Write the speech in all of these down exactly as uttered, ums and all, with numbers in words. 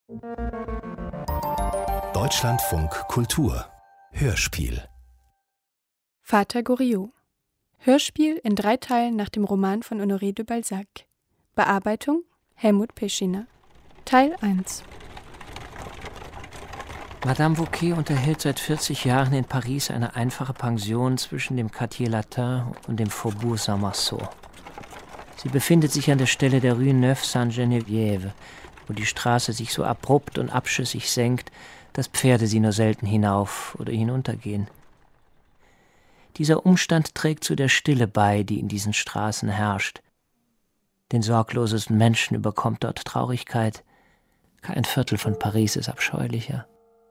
Deutschlandfunk Kultur Hörspiel Vater Goriot. Hörspiel in drei Teilen nach dem Roman von Honoré de Balzac. Bearbeitung Helmut Peschiner. Teil eins. Madame Wauquez unterhält seit vierzig Jahren in Paris eine einfache Pension zwischen dem Quartier Latin und dem Faubourg Saint-Marceau. Sie befindet sich an der Stelle der Rue Neuve Sainte-Geneviève, wo die Straße sich so abrupt und abschüssig senkt, dass Pferde sie nur selten hinauf oder hinuntergehen. Dieser Umstand trägt zu der Stille bei, die in diesen Straßen herrscht. Den sorglosesten Menschen überkommt dort Traurigkeit. Kein Viertel von Paris ist abscheulicher.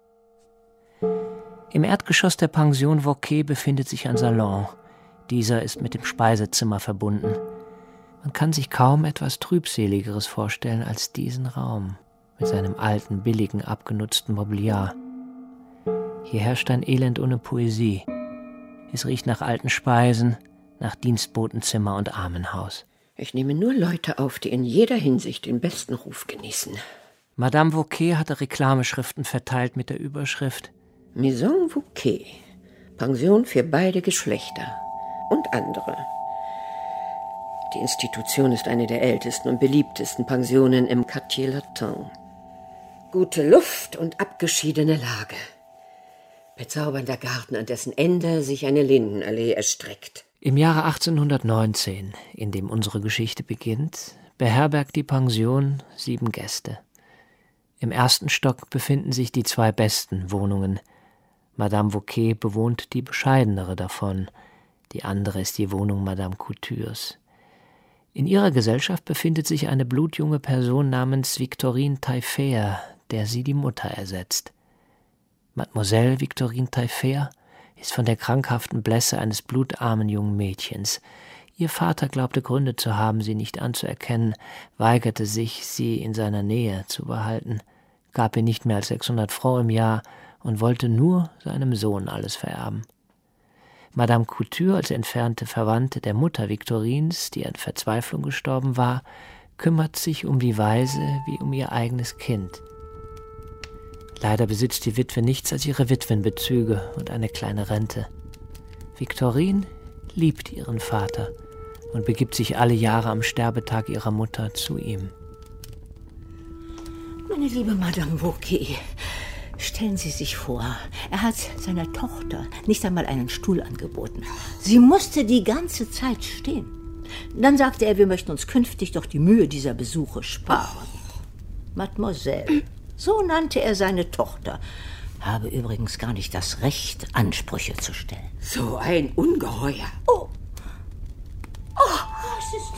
Im Erdgeschoss der Pension Wauquez befindet sich ein Salon. Dieser ist mit dem Speisezimmer verbunden. Man kann sich kaum etwas Trübseligeres vorstellen als diesen Raum mit seinem alten, billigen, abgenutzten Mobiliar. Hier herrscht ein Elend ohne Poesie. Es riecht nach alten Speisen, nach Dienstbotenzimmer und Armenhaus. Ich nehme nur Leute auf, die in jeder Hinsicht den besten Ruf genießen. Madame Wauquez hatte Reklameschriften verteilt mit der Überschrift Maison Wauquez, Pension für beide Geschlechter und andere. Die Institution ist eine der ältesten und beliebtesten Pensionen im Quartier Latin. Gute Luft und abgeschiedene Lage. Bezaubernder Garten, an dessen Ende sich eine Lindenallee erstreckt. Im Jahre achtzehnhundertneunzehn, in dem unsere Geschichte beginnt, beherbergt die Pension sieben Gäste. Im ersten Stock befinden sich die zwei besten Wohnungen. Madame Wauquez bewohnt die bescheidenere davon. Die andere ist die Wohnung Madame Coutures. In ihrer Gesellschaft befindet sich eine blutjunge Person namens Victorine Taillefer, der sie die Mutter ersetzt. Mademoiselle Victorine Taillefer ist von der krankhaften Blässe eines blutarmen jungen Mädchens. Ihr Vater glaubte Gründe zu haben, sie nicht anzuerkennen, weigerte sich, sie in seiner Nähe zu behalten, gab ihr nicht mehr als sechshundert Francs im Jahr und wollte nur seinem Sohn alles vererben. Madame Couture, als entfernte Verwandte der Mutter Victorines, die an Verzweiflung gestorben war, kümmert sich um die Waise wie um ihr eigenes Kind. Leider besitzt die Witwe nichts als ihre Witwenbezüge und eine kleine Rente. Victorine liebt ihren Vater und begibt sich alle Jahre am Sterbetag ihrer Mutter zu ihm. Meine liebe Madame Wauquez, stellen Sie sich vor, er hat seiner Tochter nicht einmal einen Stuhl angeboten. Sie musste die ganze Zeit stehen. Dann sagte er, wir möchten uns künftig doch die Mühe dieser Besuche sparen. Mademoiselle, so nannte er seine Tochter, habe übrigens gar nicht das Recht, Ansprüche zu stellen. So ein Ungeheuer. Oh, oh, es ist...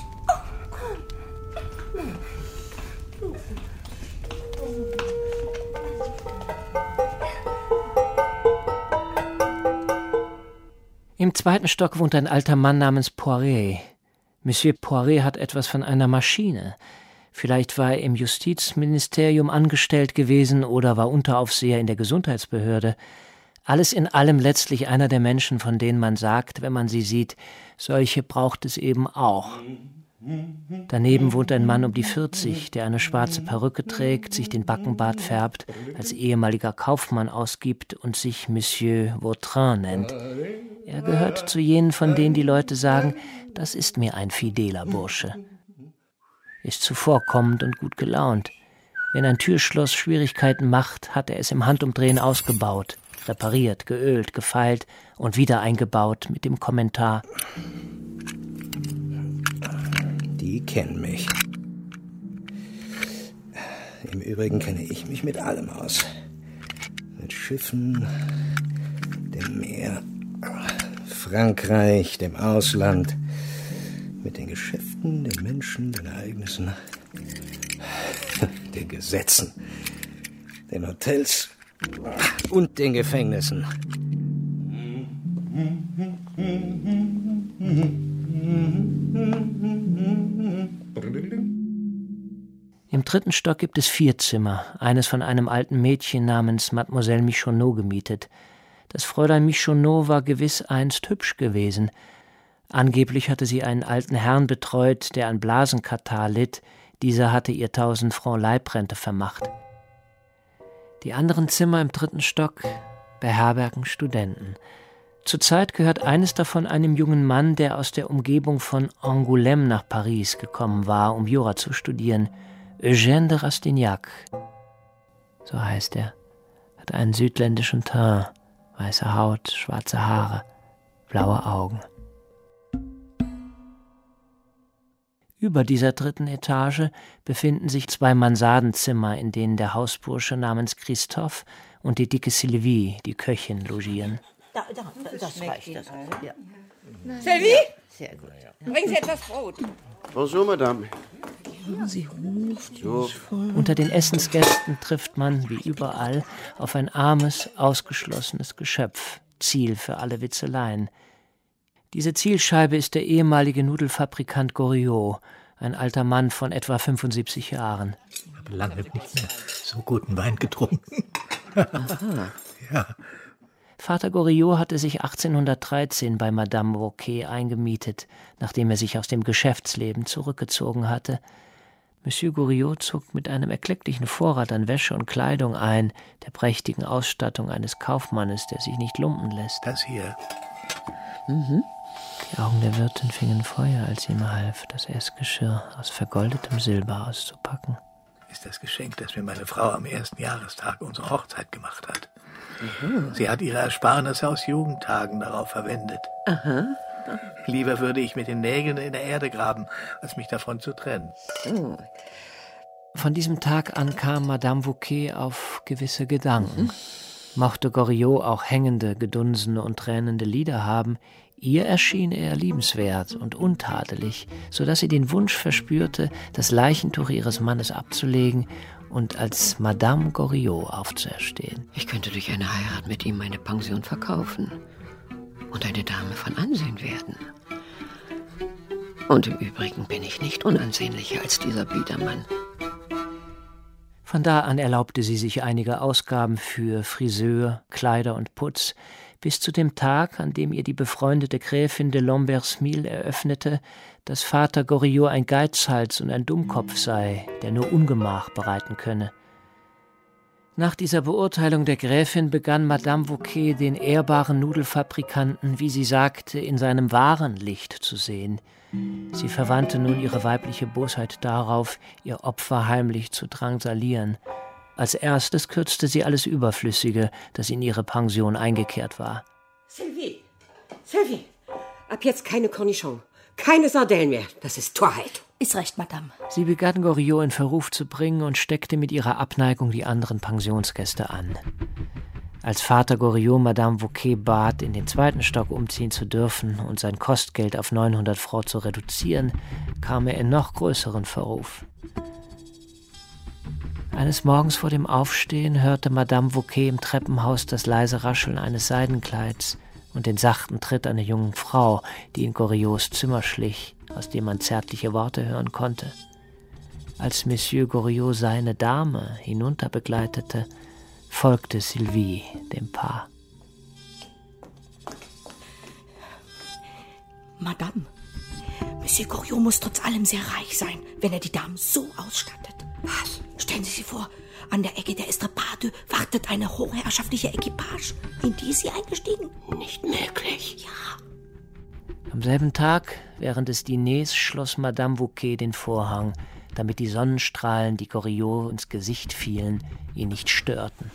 Im zweiten Stock wohnt ein alter Mann namens Poiret. Monsieur Poiret hat etwas von einer Maschine. Vielleicht war er im Justizministerium angestellt gewesen oder war Unteraufseher in der Gesundheitsbehörde. Alles in allem letztlich einer der Menschen, von denen man sagt, wenn man sie sieht, solche braucht es eben auch. Daneben wohnt ein Mann um die vierzig, der eine schwarze Perücke trägt, sich den Backenbart färbt, als ehemaliger Kaufmann ausgibt und sich Monsieur Vautrin nennt. Er gehört zu jenen, von denen die Leute sagen, das ist mir ein fideler Bursche. Ist zuvorkommend und gut gelaunt. Wenn ein Türschloss Schwierigkeiten macht, hat er es im Handumdrehen ausgebaut, repariert, geölt, gefeilt und wieder eingebaut mit dem Kommentar: Die kennen mich. Im Übrigen kenne ich mich mit allem aus. Mit Schiffen, dem Meer, Frankreich, dem Ausland, mit den Geschäften, den Menschen, den Ereignissen, den Gesetzen, den Hotels und den Gefängnissen. Im dritten Stock gibt es vier Zimmer, eines von einem alten Mädchen namens Mademoiselle Michonneau gemietet. Das Fräulein Michonneau war gewiss einst hübsch gewesen. Angeblich hatte sie einen alten Herrn betreut, der an Blasenkatarrh litt. Dieser hatte ihr tausend Francs Leibrente vermacht. Die anderen Zimmer im dritten Stock beherbergen Studenten. Zurzeit gehört eines davon einem jungen Mann, der aus der Umgebung von Angoulême nach Paris gekommen war, um Jura zu studieren. Eugène de Rastignac, so heißt er, hat einen südländischen Teint, weiße Haut, schwarze Haare, blaue Augen. Über dieser dritten Etage befinden sich zwei Mansardenzimmer, in denen der Hausbursche namens Christophe und die dicke Sylvie, die Köchin, logieren. Da, da, das reicht. Das, ja. Sylvie? Sehr gut. Bringen Sie etwas Brot. Bonjour, Madame. Sie ruft so. Unter den Essensgästen trifft man, wie überall, auf ein armes, ausgeschlossenes Geschöpf, Ziel für alle Witzeleien. Diese Zielscheibe ist der ehemalige Nudelfabrikant Goriot, ein alter Mann von etwa fünfundsiebzig Jahren. Ich habe lange nicht mehr so guten Wein getrunken. Aha. Ja. Vater Goriot hatte sich achtzehnhundertdreizehn bei Madame Wauquez eingemietet, nachdem er sich aus dem Geschäftsleben zurückgezogen hatte. Monsieur Goriot zog mit einem erklecklichen Vorrat an Wäsche und Kleidung ein, der prächtigen Ausstattung eines Kaufmannes, der sich nicht lumpen lässt. Das hier. Mhm. Die Augen der Wirtin fingen Feuer, als sie ihm half, das Essgeschirr aus vergoldetem Silber auszupacken. Ist das Geschenk, das mir meine Frau am ersten Jahrestag unserer Hochzeit gemacht hat. Mhm. Sie hat ihre Ersparnisse aus Jugendtagen darauf verwendet. Aha. Lieber würde ich mit den Nägeln in der Erde graben, als mich davon zu trennen. So. Von diesem Tag an kam Madame Wauquez auf gewisse Gedanken. Mhm. Mochte Goriot auch hängende, gedunsene und tränende Lieder haben, ihr erschien er liebenswert und untadelig, so dass sie den Wunsch verspürte, das Leichentuch ihres Mannes abzulegen und als Madame Goriot aufzuerstehen. Ich könnte durch eine Heirat mit ihm meine Pension verkaufen und eine Dame von Ansehen werden. Und im Übrigen bin ich nicht unansehnlicher als dieser Biedermann. Von da an erlaubte sie sich einige Ausgaben für Friseur, Kleider und Putz, bis zu dem Tag, an dem ihr die befreundete Gräfin de Lambertsmil eröffnete, dass Vater Goriot ein Geizhals und ein Dummkopf sei, der nur Ungemach bereiten könne. Nach dieser Beurteilung der Gräfin begann Madame Wauquez den ehrbaren Nudelfabrikanten, wie sie sagte, in seinem wahren Licht zu sehen. Sie verwandte nun ihre weibliche Bosheit darauf, ihr Opfer heimlich zu drangsalieren. Als erstes kürzte sie alles Überflüssige, das in ihre Pension eingekehrt war. Sylvie, Sylvie, ab jetzt keine Cornichons, keine Sardellen mehr. Das ist Torheit. Ist recht, Madame. Sie begann Goriot in Verruf zu bringen und steckte mit ihrer Abneigung die anderen Pensionsgäste an. Als Vater Goriot Madame Wauquez bat, in den zweiten Stock umziehen zu dürfen und sein Kostgeld auf neunhundert Francs zu reduzieren, kam er in noch größeren Verruf. Eines Morgens vor dem Aufstehen hörte Madame Wauquez im Treppenhaus das leise Rascheln eines Seidenkleids und den sachten Tritt einer jungen Frau, die in Goriots Zimmer schlich, aus dem man zärtliche Worte hören konnte. Als Monsieur Goriot seine Dame hinunterbegleitete, folgte Sylvie dem Paar. Madame, Monsieur Goriot muss trotz allem sehr reich sein, wenn er die Damen so ausstattet. Was? Stellen Sie sich vor, an der Ecke der Estrapade wartet eine hochherrschaftliche Equipage. In die ist sie eingestiegen? Nicht möglich. Ja. Am selben Tag, während des Diners, schloss Madame Wauquez den Vorhang, damit die Sonnenstrahlen, die Goriot ins Gesicht fielen, ihn nicht störten.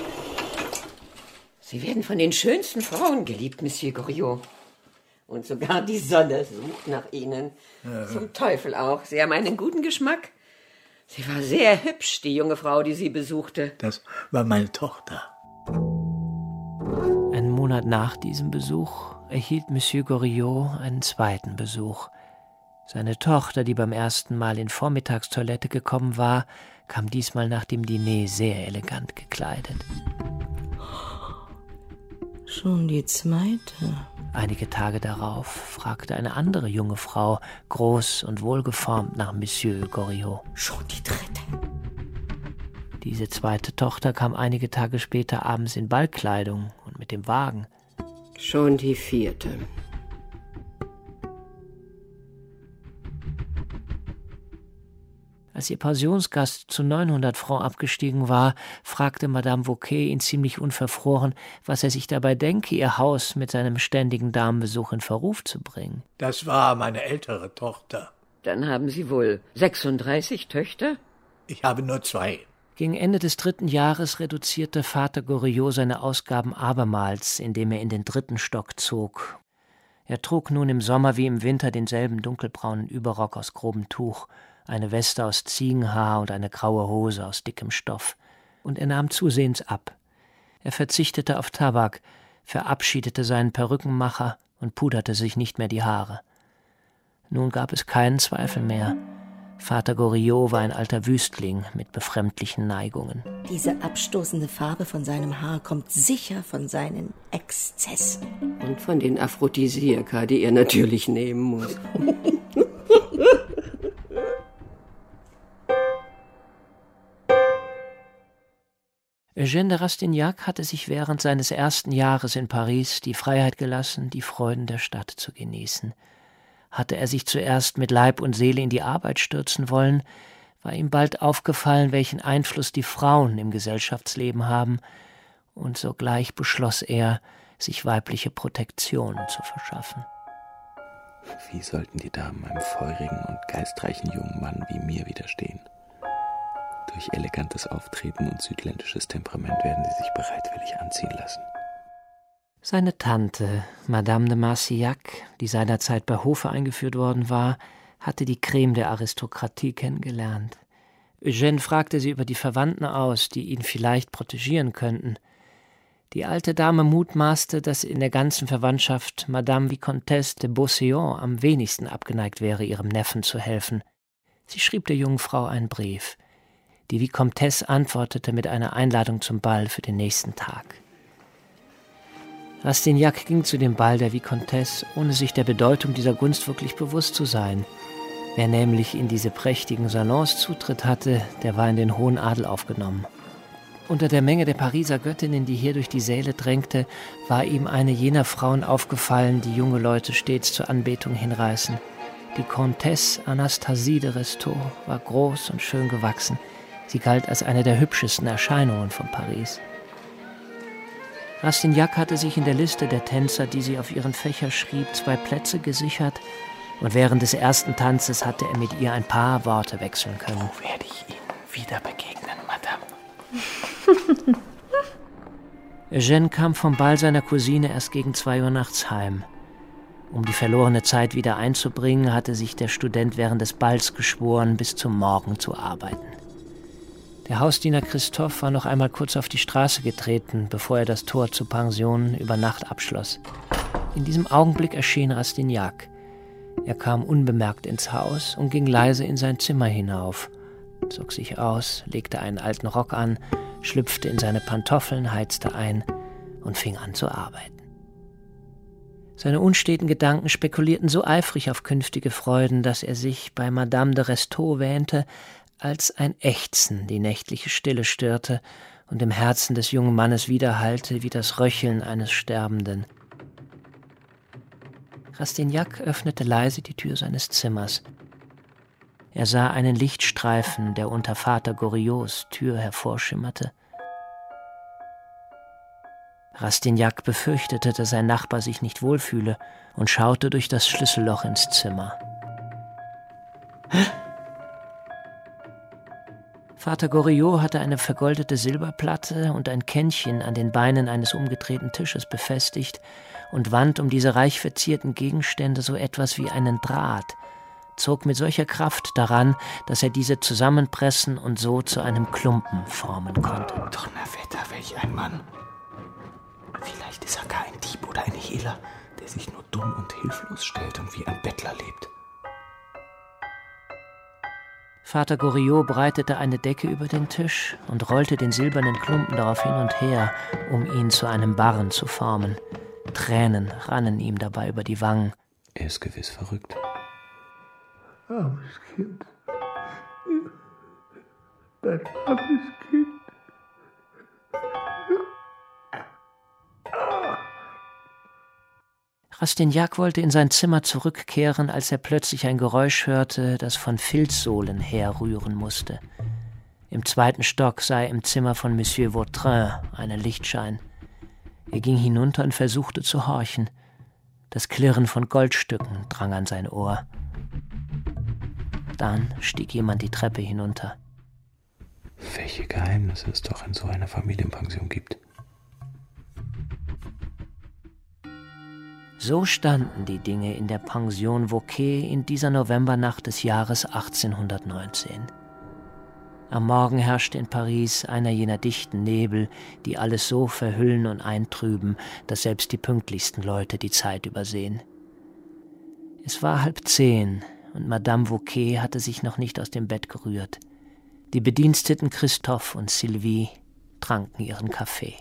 Sie werden von den schönsten Frauen geliebt, Monsieur Goriot. Und sogar die Sonne sucht nach Ihnen. Ja. Zum Teufel auch. Sie haben einen guten Geschmack. Sie war sehr hübsch, die junge Frau, die Sie besuchte. Das war meine Tochter. Einen Monat nach diesem Besuch erhielt Monsieur Goriot einen zweiten Besuch. Seine Tochter, die beim ersten Mal in Vormittagstoilette gekommen war, kam diesmal nach dem Diner sehr elegant gekleidet. Schon die zweite? Einige Tage darauf fragte eine andere junge Frau, groß und wohlgeformt, nach Monsieur Goriot. Schon die dritte? Diese zweite Tochter kam einige Tage später abends in Ballkleidung und mit dem Wagen. Schon die vierte. Als Als ihr Pensionsgast zu neunhundert Francs abgestiegen war, fragte Madame Wauquez ihn ziemlich unverfroren, was er sich dabei denke, ihr Haus mit seinem ständigen Damenbesuch in Verruf zu bringen. Das war meine ältere Tochter. Dann haben Sie wohl sechsunddreißig Töchter? Ich habe nur zwei. Gegen Ende des dritten Jahres reduzierte Vater Goriot seine Ausgaben abermals, indem er in den dritten Stock zog. Er trug nun im Sommer wie im Winter denselben dunkelbraunen Überrock aus grobem Tuch, eine Weste aus Ziegenhaar und eine graue Hose aus dickem Stoff. Und er nahm zusehends ab. Er verzichtete auf Tabak, verabschiedete seinen Perückenmacher und puderte sich nicht mehr die Haare. Nun gab es keinen Zweifel mehr. Vater Goriot war ein alter Wüstling mit befremdlichen Neigungen. Diese abstoßende Farbe von seinem Haar kommt sicher von seinen Exzessen. Und von den Aphrodisiaka, die er natürlich nehmen muss. Eugène de Rastignac hatte sich während seines ersten Jahres in Paris die Freiheit gelassen, die Freuden der Stadt zu genießen. Hatte er sich zuerst mit Leib und Seele in die Arbeit stürzen wollen, war ihm bald aufgefallen, welchen Einfluss die Frauen im Gesellschaftsleben haben, und sogleich beschloss er, sich weibliche Protektion zu verschaffen. Wie sollten die Damen einem feurigen und geistreichen jungen Mann wie mir widerstehen? Durch elegantes Auftreten und südländisches Temperament werden sie sich bereitwillig anziehen lassen. Seine Tante, Madame de Marcillac, die seinerzeit bei Hofe eingeführt worden war, hatte die Creme der Aristokratie kennengelernt. Eugène fragte sie über die Verwandten aus, die ihn vielleicht protegieren könnten. Die alte Dame mutmaßte, dass in der ganzen Verwandtschaft Madame Vicomtesse de Beauséant am wenigsten abgeneigt wäre, ihrem Neffen zu helfen. Sie schrieb der jungen Frau einen Brief. Die Vicomtesse antwortete mit einer Einladung zum Ball für den nächsten Tag. Rastignac ging zu dem Ball der Vicomtesse, ohne sich der Bedeutung dieser Gunst wirklich bewusst zu sein. Wer nämlich in diese prächtigen Salons Zutritt hatte, der war in den hohen Adel aufgenommen. Unter der Menge der Pariser Göttinnen, die hier durch die Säle drängte, war ihm eine jener Frauen aufgefallen, die junge Leute stets zur Anbetung hinreißen. Die Comtesse Anastasie de Restaud war groß und schön gewachsen. Sie galt als eine der hübschesten Erscheinungen von Paris. Rastignac hatte sich in der Liste der Tänzer, die sie auf ihren Fächer schrieb, zwei Plätze gesichert, und während des ersten Tanzes hatte er mit ihr ein paar Worte wechseln können. Wo werde ich Ihnen wieder begegnen, Madame? Eugène kam vom Ball seiner Cousine erst gegen zwei Uhr nachts heim. Um die verlorene Zeit wieder einzubringen, hatte sich der Student während des Balls geschworen, bis zum Morgen zu arbeiten. Der Hausdiener Christophe war noch einmal kurz auf die Straße getreten, bevor er das Tor zur Pension über Nacht abschloss. In diesem Augenblick erschien Rastignac. Er kam unbemerkt ins Haus und ging leise in sein Zimmer hinauf, zog sich aus, legte einen alten Rock an, schlüpfte in seine Pantoffeln, heizte ein und fing an zu arbeiten. Seine unsteten Gedanken spekulierten so eifrig auf künftige Freuden, dass er sich bei Madame de Restaud wähnte, als ein Ächzen die nächtliche Stille störte und im Herzen des jungen Mannes widerhallte wie das Röcheln eines Sterbenden. Rastignac öffnete leise die Tür seines Zimmers. Er sah einen Lichtstreifen, der unter Vater Goriots Tür hervorschimmerte. Rastignac befürchtete, dass sein Nachbar sich nicht wohlfühle und schaute durch das Schlüsselloch ins Zimmer. Vater Goriot hatte eine vergoldete Silberplatte und ein Kännchen an den Beinen eines umgedrehten Tisches befestigt und wand um diese reich verzierten Gegenstände so etwas wie einen Draht, zog mit solcher Kraft daran, dass er diese zusammenpressen und so zu einem Klumpen formen konnte. Donnerwetter, welch ein Mann! Vielleicht ist er gar ein Dieb oder ein Hehler, der sich nur dumm und hilflos stellt und wie ein Bettler lebt. Vater Goriot breitete eine Decke über den Tisch und rollte den silbernen Klumpen darauf hin und her, um ihn zu einem Barren zu formen. Tränen rannen ihm dabei über die Wangen. Er ist gewiss verrückt. Armes Kind. Dein armes Kind. Rastignac wollte in sein Zimmer zurückkehren, als er plötzlich ein Geräusch hörte, das von Filzsohlen herrühren musste. Im zweiten Stock sah er im Zimmer von Monsieur Vautrin einen Lichtschein. Er ging hinunter und versuchte zu horchen. Das Klirren von Goldstücken drang an sein Ohr. Dann stieg jemand die Treppe hinunter. Welche Geheimnisse es doch in so einer Familienpension gibt. So standen die Dinge in der Pension Vauquet in dieser Novembernacht des Jahres achtzehnhundertneunzehn. Am Morgen herrschte in Paris einer jener dichten Nebel, die alles so verhüllen und eintrüben, dass selbst die pünktlichsten Leute die Zeit übersehen. Es war halb zehn und Madame Vauquet hatte sich noch nicht aus dem Bett gerührt. Die Bediensteten Christophe und Sylvie tranken ihren Kaffee.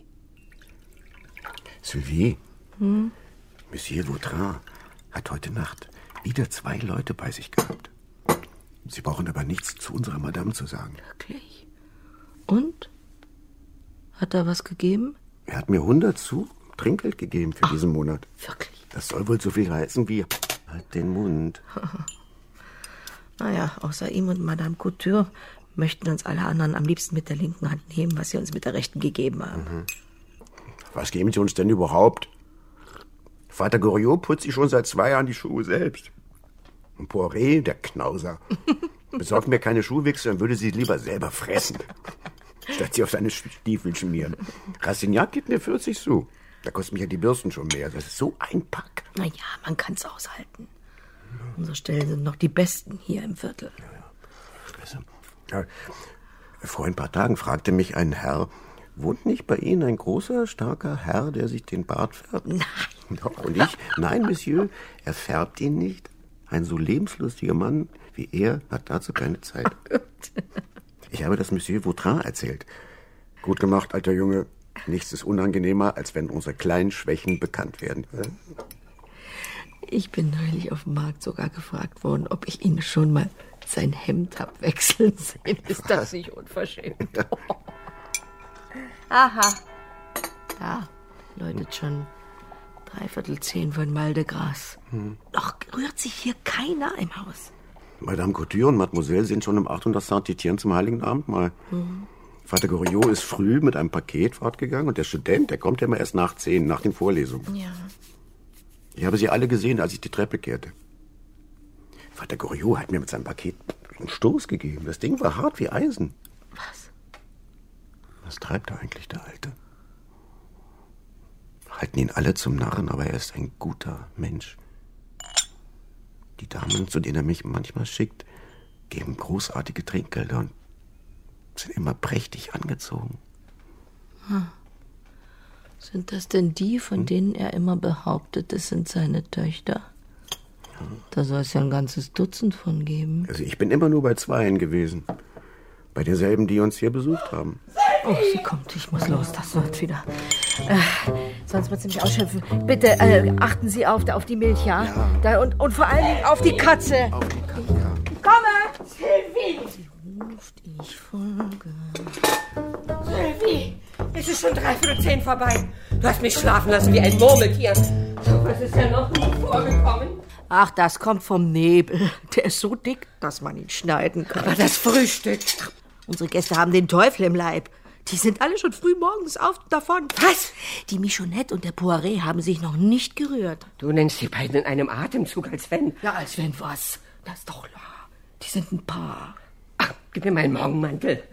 Sylvie, Hm? Monsieur Vautrin hat heute Nacht wieder zwei Leute bei sich gehabt. Sie brauchen aber nichts zu unserer Madame zu sagen. Wirklich? Und? Hat er was gegeben? Er hat mir hundert Sous Trinkgeld gegeben für Ach, diesen Monat. Wirklich? Das soll wohl so viel heißen wie... Halt den Mund. Naja, außer ihm und Madame Couture möchten uns alle anderen am liebsten mit der linken Hand nehmen, was sie uns mit der rechten gegeben haben. Mhm. Was geben Sie uns denn überhaupt? Vater Goriot putzt sich schon seit zwei Jahren die Schuhe selbst. Und Poiret, der Knauser, besorgt mir keine Schuhwichse und würde sie lieber selber fressen, statt sie auf seine Stiefel schmieren. Rastignac gibt mir vierzig Sous. Da kosten mich ja die Bürsten schon mehr. Das ist so ein Pack. Na ja, man kann's aushalten. Unsere Stellen sind noch die besten hier im Viertel. Ja, ja. Vor ein paar Tagen fragte mich ein Herr, wohnt nicht bei Ihnen ein großer, starker Herr, der sich den Bart färbt? Nein. Und ich? Nein, Monsieur, er färbt ihn nicht. Ein so lebenslustiger Mann wie er hat dazu keine Zeit. Ich habe das Monsieur Vautrin erzählt. Gut gemacht, alter Junge. Nichts ist unangenehmer, als wenn unsere kleinen Schwächen bekannt werden. Ich bin neulich auf dem Markt sogar gefragt worden, ob ich ihn schon mal sein Hemd hab wechseln sehen. Ist das nicht unverschämt? Aha. Da läutet schon dreiviertel zehn von Mal de Grace. Hm. Noch rührt sich hier keiner im Haus. Madame Couture und Mademoiselle sind schon um acht Uhr nach Saint-Étienne zum Heiligen Abendmahl. Hm. Vater Goriot ist früh mit einem Paket fortgegangen und der Student, der kommt ja immer erst nach zehn, nach den Vorlesungen. Ja. Ich habe sie alle gesehen, als ich die Treppe kehrte. Vater Goriot hat mir mit seinem Paket einen Stoß gegeben. Das Ding war hart wie Eisen. Was? Was treibt er eigentlich, der Alte? Halten ihn alle zum Narren, aber er ist ein guter Mensch. Die Damen, zu denen er mich manchmal schickt, geben großartige Trinkgelder und sind immer prächtig angezogen. Hm. Sind das denn die, von hm? denen er immer behauptet, es sind seine Töchter? Ja. Da soll es ja ein ganzes Dutzend von geben. Also ich bin immer nur bei zweien gewesen. Bei derselben, die uns hier besucht haben. Oh, sie kommt. Ich muss los. Das wird wieder. Äh, sonst wird sie mich ausschimpfen. Bitte äh, achten Sie auf, auf die Milch, ja? ja. Da, und, und vor allen Dingen auf die Katze. Auf die Katze, ja. Komme! Sylvie! Sie ruft, ich folge. Sylvie, es ist schon dreiviertel zehn vorbei. Du hast mich schlafen lassen wie ein Murmeltier. So was ist ja noch nie vorgekommen. Ach, das kommt vom Nebel. Der ist so dick, dass man ihn schneiden kann. Aber das Frühstück. Unsere Gäste haben den Teufel im Leib. Die sind alle schon früh morgens auf davon. Was? Die Michonette und der Poiret haben sich noch nicht gerührt. Du nennst die beiden in einem Atemzug, als wenn... Ja, als wenn was? Das ist doch klar. Die sind ein Paar. Ach, gib mir meinen Morgenmantel.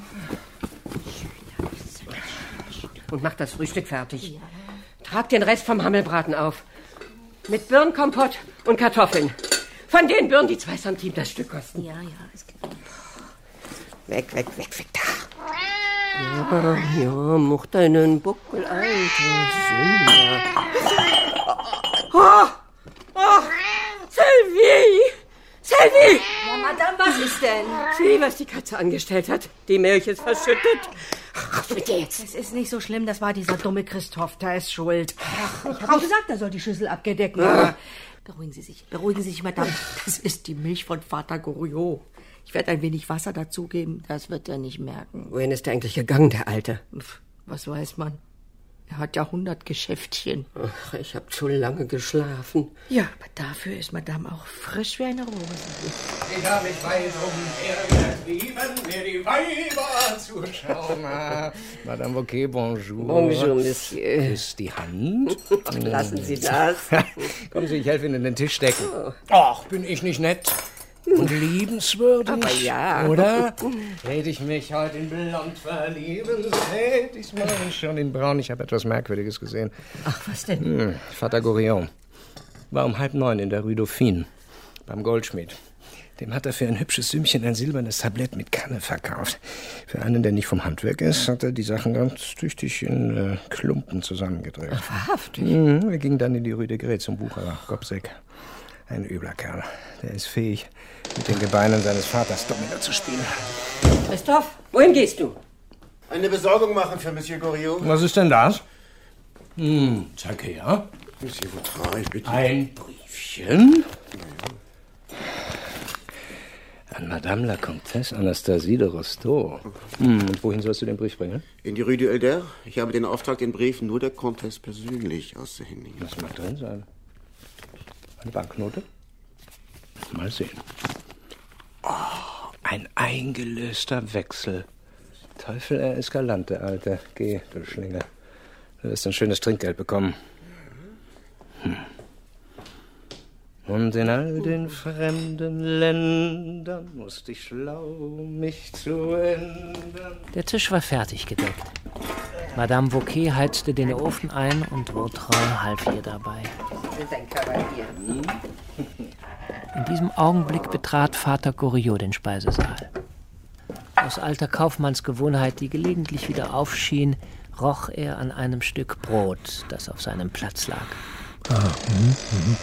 Und mach das Frühstück fertig. Ja. Trag den Rest vom Hammelbraten auf. Mit Birnenkompott und Kartoffeln. Von den Birnen, die zwei Centime das Stück kosten. Ja, ja, ist klar. Weg, weg, weg, weg, da. Ja, ja, mach deinen Buckel, alter Sünder. Oh, oh, Sylvie! Sylvie! Ja, Madame, was ist denn? Sieh, was die Katze angestellt hat. Die Milch ist verschüttet. Was mit dir jetzt? Es ist nicht so schlimm, das war dieser dumme Christoph, der ist schuld. Ich habe gesagt, er soll die Schüssel abgedeckt machen. Beruhigen Sie sich, beruhigen Sie sich, Madame. Das ist die Milch von Vater Goriot. Ich werde ein wenig Wasser dazugeben, das wird er nicht merken. Wohin ist er eigentlich gegangen, der Alte? Was weiß man? Er hat ja hundert Geschäftchen. Ach, ich habe zu lange geschlafen. Ja, aber dafür ist Madame auch frisch wie eine Rose. Ich habe mich weit umher getrieben, mir die Weiber zuschauen. Madame Wauquiez, bonjour. Bonjour, Monsieur. Küss die Hand. Lassen Sie das. Kommen Sie, ich helfe Ihnen den Tisch decken. Ach, bin ich nicht nett? Und liebenswürdig, aber ja. Oder? Hätte ich mich heute in blond verlieben, hätte ich's mal schon in braun. Ich habe etwas Merkwürdiges gesehen. Ach, was denn? Hm, Vater Goriot war um halb neun in der Rue Dauphine beim Goldschmied. Dem hat er für ein hübsches Sümmchen ein silbernes Tablett mit Kanne verkauft. Für einen, der nicht vom Handwerk ist, hat er die Sachen ganz tüchtig in äh, Klumpen zusammengedreht. Ach, wahrhaftig? Mhm, wir gingen dann in die Rue de Grès zum Wucherer, Gobseck. Ein übler Kerl. Der ist fähig, mit den Gebeinen seines Vaters Domino zu spielen. Christoph, wohin gehst du? Eine Besorgung machen für Monsieur Goriot. Was ist denn das? Hm, zeig her. Monsieur Vautrin, ich bitte. Ein Briefchen? An Madame la Comtesse Anastasie de Restaud. Hm, und wohin sollst du den Brief bringen? In die Rue du Helder. Ich habe den Auftrag, den Brief nur der Comtesse persönlich auszuhändigen. Was mag drin sein? Eine Banknote? Mal sehen. Oh, ein eingelöster Wechsel. Teufel, er ist galant, der Alte. Geh, du Schlingel. Du wirst ein schönes Trinkgeld bekommen. Hm. Und in all den fremden Ländern musste ich schlau, mich zu ändern. Der Tisch war fertig gedeckt. Madame Wauquiez heizte den Ofen ein und Vautrin half ihr dabei. Ein Kavalier. In diesem Augenblick betrat Vater Goriot den Speisesaal. Aus alter Kaufmannsgewohnheit, die gelegentlich wieder aufschien, roch er an einem Stück Brot, das auf seinem Platz lag. Ah, mm, mm.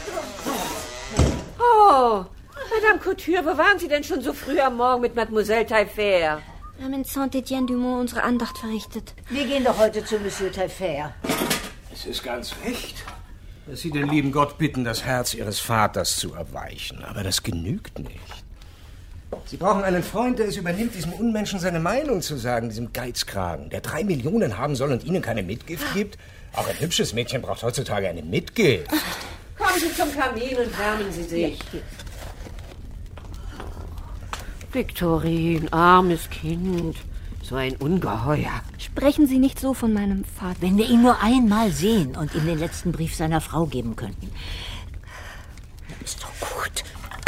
Oh, Madame Couture, wo waren Sie denn schon so früh am Morgen mit Mademoiselle Taillefer? Wir haben in Saint-Étienne-du-Mont unsere Andacht verrichtet. Wir gehen doch heute zu Monsieur Taillefer. Es ist ganz recht, dass Sie den lieben Gott bitten, das Herz Ihres Vaters zu erweichen. Aber das genügt nicht. Sie brauchen einen Freund, der es übernimmt, diesem Unmenschen seine Meinung zu sagen, diesem Geizkragen, der drei Millionen haben soll und Ihnen keine Mitgift gibt. Auch ein hübsches Mädchen braucht heutzutage eine Mitgift. Kommen Sie zum Kamin und wärmen Sie sich. Victorine, armes Kind. So ein Ungeheuer. Sprechen Sie nicht so von meinem Vater. Wenn wir ihn nur einmal sehen und ihm den letzten Brief seiner Frau geben könnten. Ist doch gut.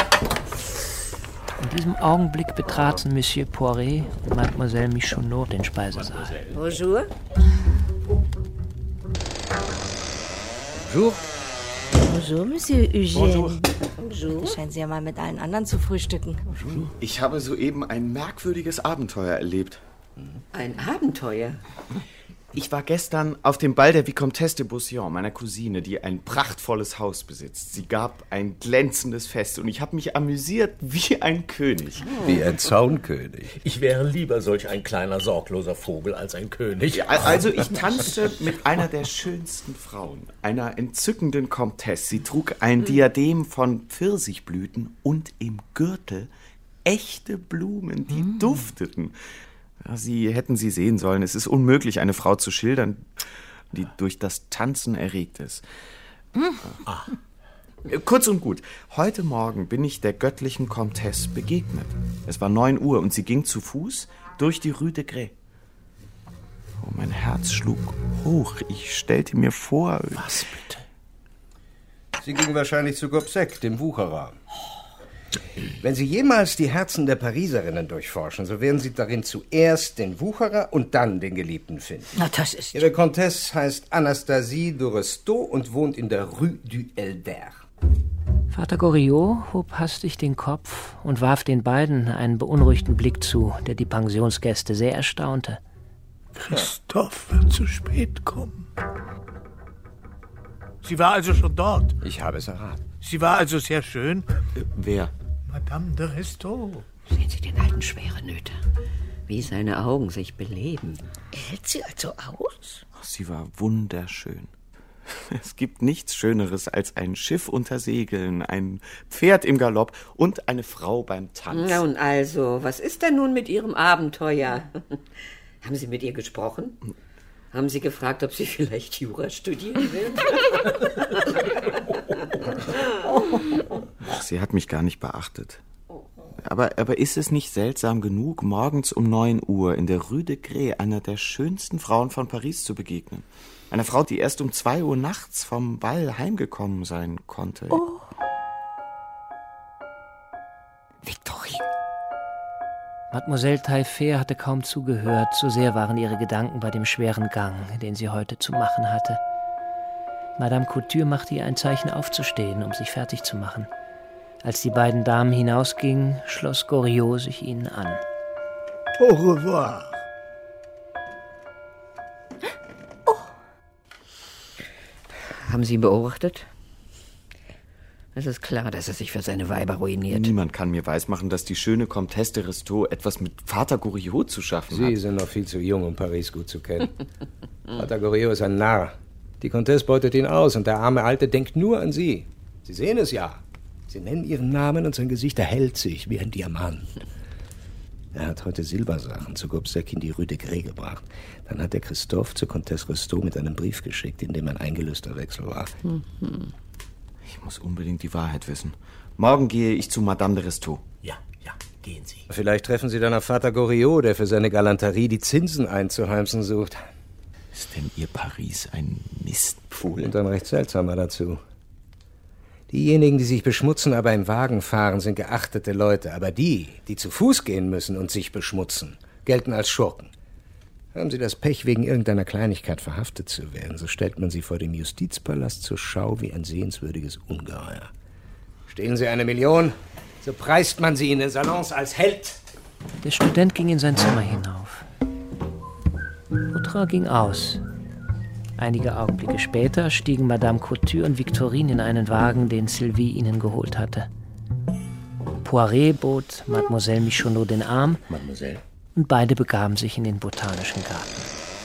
In diesem Augenblick betraten Monsieur Poiret und Mademoiselle Michonneau den Speisesaal. Bonjour. Bonjour. Bonjour, Monsieur Eugène. Bonjour. Bonjour. Scheinen Sie ja mal mit allen anderen zu frühstücken. Bonjour. Ich habe soeben ein merkwürdiges Abenteuer erlebt. Ein Abenteuer? Ich war gestern auf dem Ball der Vicomtesse de Beauseant, meiner Cousine, die ein prachtvolles Haus besitzt. Sie gab ein glänzendes Fest und ich habe mich amüsiert wie ein König. Wie ein Zaunkönig. Ich wäre lieber solch ein kleiner, sorgloser Vogel als ein König. Ja, also ich tanzte mit einer der schönsten Frauen, einer entzückenden Comtesse. Sie trug ein Diadem von Pfirsichblüten und im Gürtel echte Blumen, die mm. dufteten. Ja, Sie hätten sie sehen sollen. Es ist unmöglich, eine Frau zu schildern, die durch das Tanzen erregt ist. Mm. Ah. Kurz und gut, heute Morgen bin ich der göttlichen Comtesse begegnet. Es war neun Uhr und sie ging zu Fuß durch die Rue de Grès. Oh, mein Herz schlug hoch. Ich stellte mir vor... Was bitte? Sie ging wahrscheinlich zu Gobseck, dem Wucherer. Wenn Sie jemals die Herzen der Pariserinnen durchforschen, so werden Sie darin zuerst den Wucherer und dann den Geliebten finden. Na, das ist... Ihre Comtesse heißt Anastasie de Restaud und wohnt in der Rue du Helder. Vater Goriot hob hastig den Kopf und warf den beiden einen beunruhigten Blick zu, der die Pensionsgäste sehr erstaunte. Christoph wird zu spät kommen. Sie war also schon dort? Ich habe es erraten. Sie war also sehr schön? Äh, wer? Madame de Restaud. Sehen Sie den alten schwere Nöte, wie seine Augen sich beleben. Hält sie also aus? Ach, sie war wunderschön. Es gibt nichts Schöneres als ein Schiff unter Segeln, ein Pferd im Galopp und eine Frau beim Tanz. Nun also, was ist denn nun mit Ihrem Abenteuer? Haben Sie mit ihr gesprochen? Haben Sie gefragt, ob sie vielleicht Jura studieren will? Ach, sie hat mich gar nicht beachtet. Aber, aber ist es nicht seltsam genug, morgens um neun Uhr in der Rue de Grès einer der schönsten Frauen von Paris zu begegnen? Einer Frau, die erst um zwei Uhr nachts vom Ball heimgekommen sein konnte. Oh. Victorine. Mademoiselle Taillefer hatte kaum zugehört, so sehr waren ihre Gedanken bei dem schweren Gang, den sie heute zu machen hatte. Madame Couture machte ihr ein Zeichen aufzustehen, um sich fertig zu machen. Als die beiden Damen hinausgingen, schloss Goriot sich ihnen an. Au revoir. Oh. Haben Sie beobachtet? Es ist klar, dass er sich für seine Weiber ruiniert. Niemand kann mir weismachen, dass die schöne Comtesse de Restaud etwas mit Vater Goriot zu schaffen hat. Sie sind noch viel zu jung, um Paris gut zu kennen. Vater Goriot ist ein Narr. Die Comtesse beutet ihn aus und der arme Alte denkt nur an Sie. Sie sehen es ja. Sie nennen ihren Namen und sein Gesicht erhellt sich wie ein Diamant. Er hat heute Silbersachen zu Gobseck in die Rue de Grès gebracht. Dann hat der Christophe zur Comtesse Restaud mit einem Brief geschickt, in dem ein eingelöster Wechsel war. Mhm. Ich muss unbedingt die Wahrheit wissen. Morgen gehe ich zu Madame de Restaud. Ja, ja, gehen Sie. Vielleicht treffen Sie dann auf Vater Goriot, der für seine Galanterie die Zinsen einzuheimsen sucht. Ist denn Ihr Paris ein Mistpfuhl? Und ein recht seltsamer dazu. Diejenigen, die sich beschmutzen, aber im Wagen fahren, sind geachtete Leute. Aber die, die zu Fuß gehen müssen und sich beschmutzen, gelten als Schurken. Haben Sie das Pech, wegen irgendeiner Kleinigkeit verhaftet zu werden, so stellt man Sie vor dem Justizpalast zur Schau wie ein sehenswürdiges Ungeheuer. Stehlen Sie eine Million, so preist man Sie in den Salons als Held. Der Student ging in sein Zimmer hinauf. Vautrin ging aus. Einige Augenblicke später stiegen Madame Couture und Victorine in einen Wagen, den Sylvie ihnen geholt hatte. Poiret bot Mademoiselle Michonneau den Arm. Mademoiselle. Und beide begaben sich in den botanischen Garten.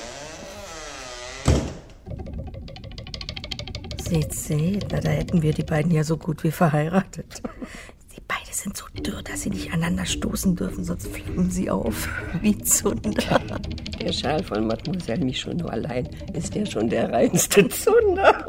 Seht, seht, na, da hätten wir die beiden ja so gut wie verheiratet. Die beide sind so dürr, dass sie nicht aneinander stoßen dürfen, sonst flammen sie auf wie Zunder. Der Schal von Mademoiselle Michonneau allein ist ja schon der reinste Zunder.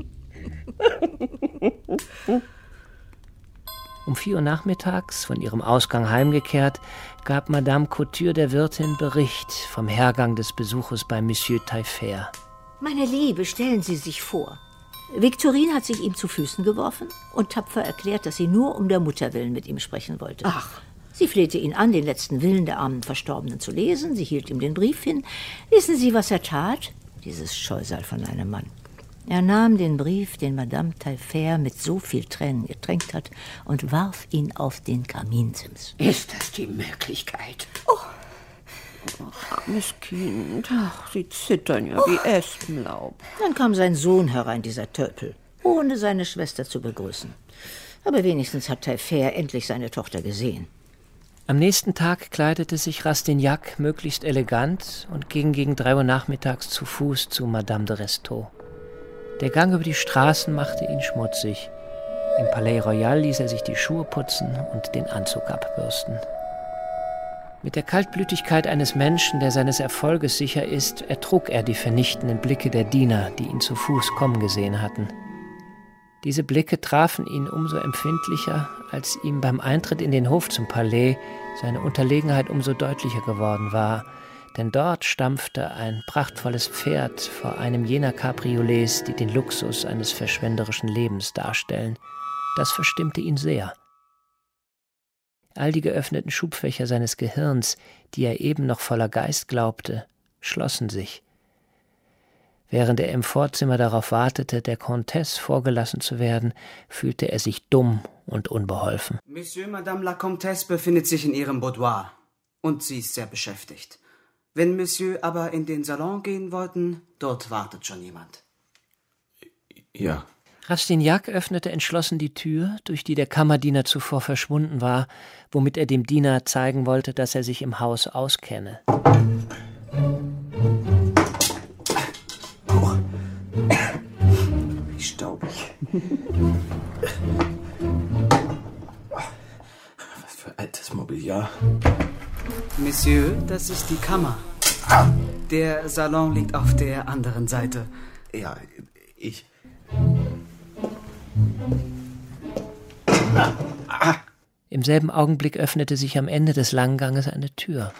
Um vier Uhr nachmittags, von ihrem Ausgang heimgekehrt, gab Madame Couture der Wirtin Bericht vom Hergang des Besuches bei Monsieur Taillefer. Meine Liebe, stellen Sie sich vor. Victorine hat sich ihm zu Füßen geworfen und tapfer erklärt, dass sie nur um der Mutter willen mit ihm sprechen wollte. Ach. Sie flehte ihn an, den letzten Willen der armen Verstorbenen zu lesen. Sie hielt ihm den Brief hin. Wissen Sie, was er tat? Dieses Scheusal von einem Mann. Er nahm den Brief, den Madame Taillefer mit so viel Tränen getränkt hat, und warf ihn auf den Kaminsims. Ist das die Möglichkeit? Oh, Ach, armes Kind. Ach, sie zittern ja oh. wie Espenlaub. Dann kam sein Sohn herein, dieser Tölpel, ohne seine Schwester zu begrüßen. Aber wenigstens hat Taillefer endlich seine Tochter gesehen. Am nächsten Tag kleidete sich Rastignac möglichst elegant und ging gegen drei Uhr nachmittags zu Fuß zu Madame de Restaud. Der Gang über die Straßen machte ihn schmutzig. Im Palais Royal ließ er sich die Schuhe putzen und den Anzug abbürsten. Mit der Kaltblütigkeit eines Menschen, der seines Erfolges sicher ist, ertrug er die vernichtenden Blicke der Diener, die ihn zu Fuß kommen gesehen hatten. Diese Blicke trafen ihn umso empfindlicher, als ihm beim Eintritt in den Hof zum Palais seine Unterlegenheit umso deutlicher geworden war, denn dort stampfte ein prachtvolles Pferd vor einem jener Cabriolets, die den Luxus eines verschwenderischen Lebens darstellen. Das verstimmte ihn sehr. All die geöffneten Schubfächer seines Gehirns, die er eben noch voller Geist glaubte, schlossen sich. Während er im Vorzimmer darauf wartete, der Comtesse vorgelassen zu werden, fühlte er sich dumm und unbeholfen. Monsieur, Madame la Comtesse befindet sich in ihrem Boudoir und sie ist sehr beschäftigt. Wenn Monsieur aber in den Salon gehen wollten, dort wartet schon jemand. Ja. Rastignac öffnete entschlossen die Tür, durch die der Kammerdiener zuvor verschwunden war, womit er dem Diener zeigen wollte, dass er sich im Haus auskenne. Oh. Wie staubig. Was für altes Mobiliar. Monsieur, das ist die Kammer. Der Salon liegt auf der anderen Seite. Ja, ich... Im selben Augenblick öffnete sich am Ende des langen Ganges eine Tür.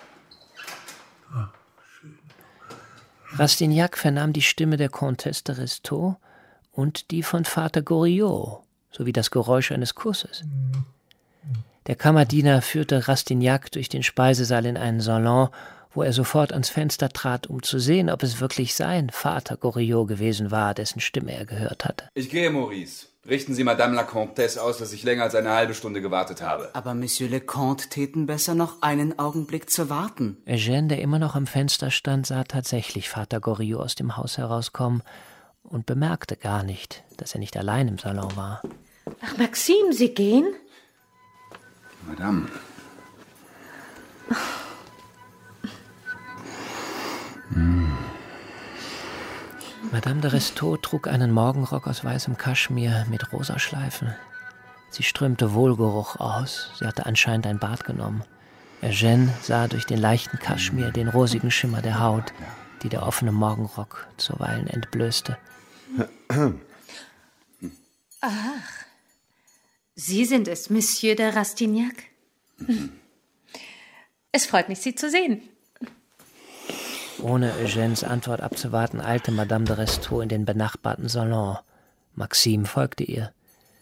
Rastignac vernahm die Stimme der Comtesse de Restaud und die von Vater Goriot, sowie das Geräusch eines Kusses. Der Kammerdiener führte Rastignac durch den Speisesaal in einen Salon, wo er sofort ans Fenster trat, um zu sehen, ob es wirklich sein Vater Goriot gewesen war, dessen Stimme er gehört hatte. Ich gehe, Maurice. Richten Sie Madame la Comtesse aus, dass ich länger als eine halbe Stunde gewartet habe. Aber Monsieur le Comte täten besser noch einen Augenblick zu warten. Eugène, der immer noch am Fenster stand, sah tatsächlich Vater Goriot aus dem Haus herauskommen und bemerkte gar nicht, dass er nicht allein im Salon war. Ach, Maxime, Sie gehen? Madame. Hm. Madame de Restaud trug einen Morgenrock aus weißem Kaschmir mit rosa Schleifen. Sie strömte Wohlgeruch aus, sie hatte anscheinend ein Bad genommen. Eugène sah durch den leichten Kaschmir den rosigen Schimmer der Haut, die der offene Morgenrock zuweilen entblößte. Ach, Sie sind es, Monsieur de Rastignac. Es freut mich, Sie zu sehen. Ohne Eugènes Antwort abzuwarten, eilte Madame de Restaud in den benachbarten Salon. Maxime folgte ihr.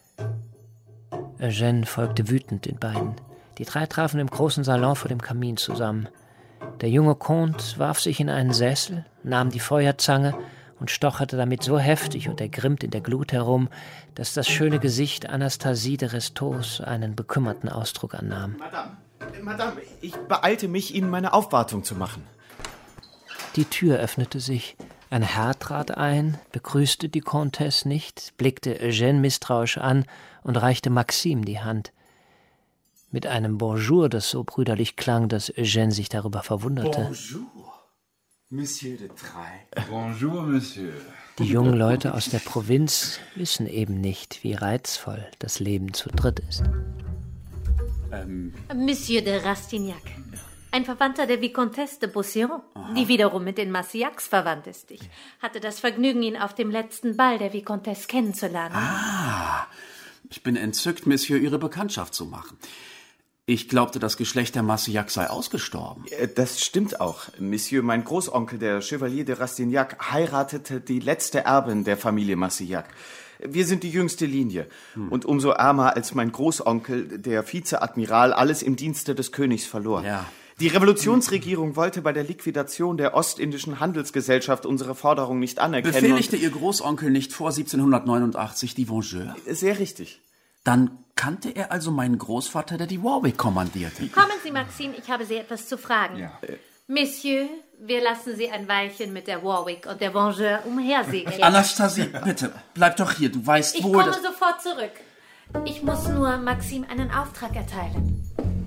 Eugène folgte wütend den beiden. Die drei trafen im großen Salon vor dem Kamin zusammen. Der junge Comte warf sich in einen Sessel, nahm die Feuerzange und stocherte damit so heftig und ergrimmt in der Glut herum, dass das schöne Gesicht Anastasie de Restauds einen bekümmerten Ausdruck annahm. Madame, Madame, ich beeilte mich, Ihnen meine Aufwartung zu machen. Die Tür öffnete sich. Ein Herr trat ein, begrüßte die Comtesse nicht, blickte Eugène misstrauisch an und reichte Maxime die Hand. Mit einem Bonjour, das so brüderlich klang, dass Eugène sich darüber verwunderte. Bonjour, Monsieur de Trailles. Bonjour, Monsieur. Die jungen Leute aus der Provinz wissen eben nicht, wie reizvoll das Leben zu dritt ist. Ähm. Monsieur de Rastignac. Ein Verwandter der Vicomtesse de Beauséant, die wiederum mit den Massillacs verwandt ist. Ich hatte das Vergnügen, ihn auf dem letzten Ball der Vicomtesse kennenzulernen. Ah, ich bin entzückt, Monsieur, Ihre Bekanntschaft zu machen. Ich glaubte, das Geschlecht der Massillacs sei ausgestorben. Das stimmt auch. Monsieur, mein Großonkel, der Chevalier de Rastignac, heiratete die letzte Erbin der Familie Massillac. Wir sind die jüngste Linie. Hm. Und umso ärmer, als mein Großonkel, der Vizeadmiral, alles im Dienste des Königs verlor. Ja. Die Revolutionsregierung wollte bei der Liquidation der Ostindischen Handelsgesellschaft unsere Forderung nicht anerkennen. Befehligte Ihr Großonkel nicht vor siebzehnhundertneunundachtzig die Vengeurs? Sehr richtig. Dann kannte er also meinen Großvater, der die Warwick kommandierte. Kommen Sie, Maxime, ich habe Sie etwas zu fragen. Ja. Monsieur, wir lassen Sie ein Weilchen mit der Warwick und der Vengeurs umhersegeln. Anastasie, bitte, bleib doch hier. Du weißt ich wohl, Ich komme sofort zurück. Ich muss nur Maxime einen Auftrag erteilen.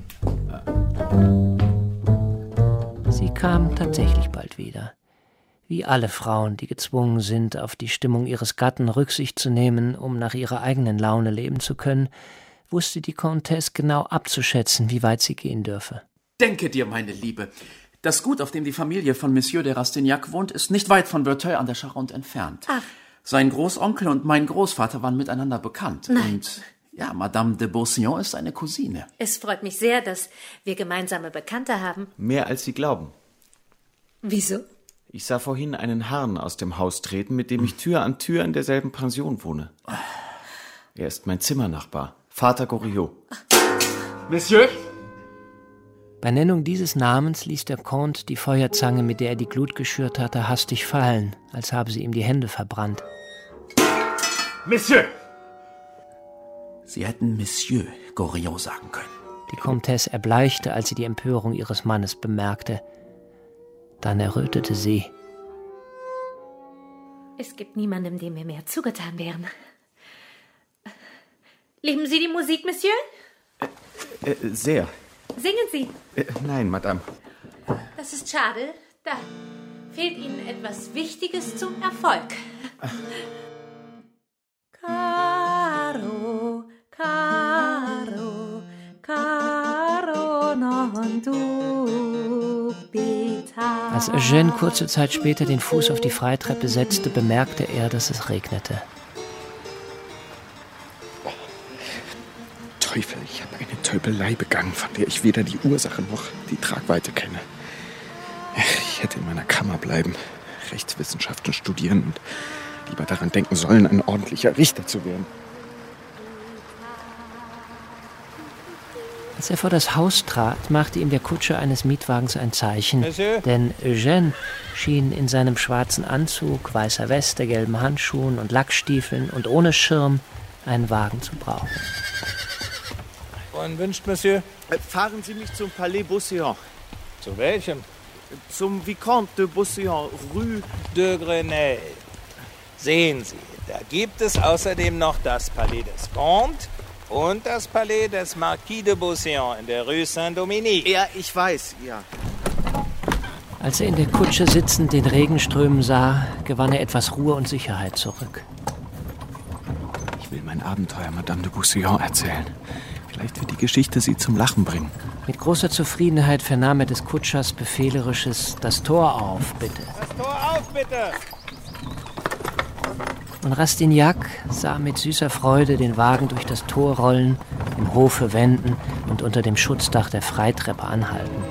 Sie kam tatsächlich bald wieder. Wie alle Frauen, die gezwungen sind, auf die Stimmung ihres Gatten Rücksicht zu nehmen, um nach ihrer eigenen Laune leben zu können, wusste die Comtesse genau abzuschätzen, wie weit sie gehen dürfe. Denke dir, meine Liebe, das Gut, auf dem die Familie von Monsieur de Rastignac wohnt, ist nicht weit von Berteuil an der Charente entfernt. Ach. Sein Großonkel und mein Großvater waren miteinander bekannt. Nein. Und ja, Madame de Beauséant ist eine Cousine. Es freut mich sehr, dass wir gemeinsame Bekannte haben. Mehr als Sie glauben. Wieso? Ich sah vorhin einen Herrn aus dem Haus treten, mit dem ich Tür an Tür in derselben Pension wohne. Er ist mein Zimmernachbar, Vater Goriot. Monsieur? Bei Nennung dieses Namens ließ der Comte die Feuerzange, mit der er die Glut geschürt hatte, hastig fallen, als habe sie ihm die Hände verbrannt. Monsieur! Sie hätten Monsieur Goriot sagen können. Die Comtesse erbleichte, als sie die Empörung ihres Mannes bemerkte. Dann errötete sie. Es gibt niemandem, dem wir mehr zugetan wären. Lieben Sie die Musik, Monsieur? Äh, äh, sehr. Singen Sie. Äh, nein, Madame. Das ist schade. Da fehlt Ihnen etwas Wichtiges zum Erfolg. Caro, caro, caro non dubita. Als Eugène kurze Zeit später den Fuß auf die Freitreppe setzte, bemerkte er, dass es regnete. Teufel, ich habe eine Tölpelei begangen, von der ich weder die Ursache noch die Tragweite kenne. Ich hätte in meiner Kammer bleiben, Rechtswissenschaften studieren und lieber daran denken sollen, ein ordentlicher Richter zu werden. Als er vor das Haus trat, machte ihm der Kutscher eines Mietwagens ein Zeichen, Monsieur? denn Eugène schien in seinem schwarzen Anzug, weißer Weste, gelben Handschuhen und Lackstiefeln und ohne Schirm einen Wagen zu brauchen. Wohin wünscht Monsieur? Fahren Sie mich zum Palais Beauséant. Zu welchem? Zum Vicomte de Beauséant, Rue de Grenelle. Sehen Sie, da gibt es außerdem noch das Palais des Comtes und das Palais des Marquis de Beauséant in der Rue Saint-Dominique. Ja, ich weiß, ja. Als er in der Kutsche sitzend den Regenströmen sah, gewann er etwas Ruhe und Sicherheit zurück. Ich will mein Abenteuer Madame de Beauséant erzählen. Vielleicht wird die Geschichte sie zum Lachen bringen. Mit großer Zufriedenheit vernahm er des Kutschers befehlerisches »Das Tor auf, bitte«. Das Tor auf, bitte! Und Rastignac sah mit süßer Freude den Wagen durch das Tor rollen, im Hofe wenden und unter dem Schutzdach der Freitreppe anhalten.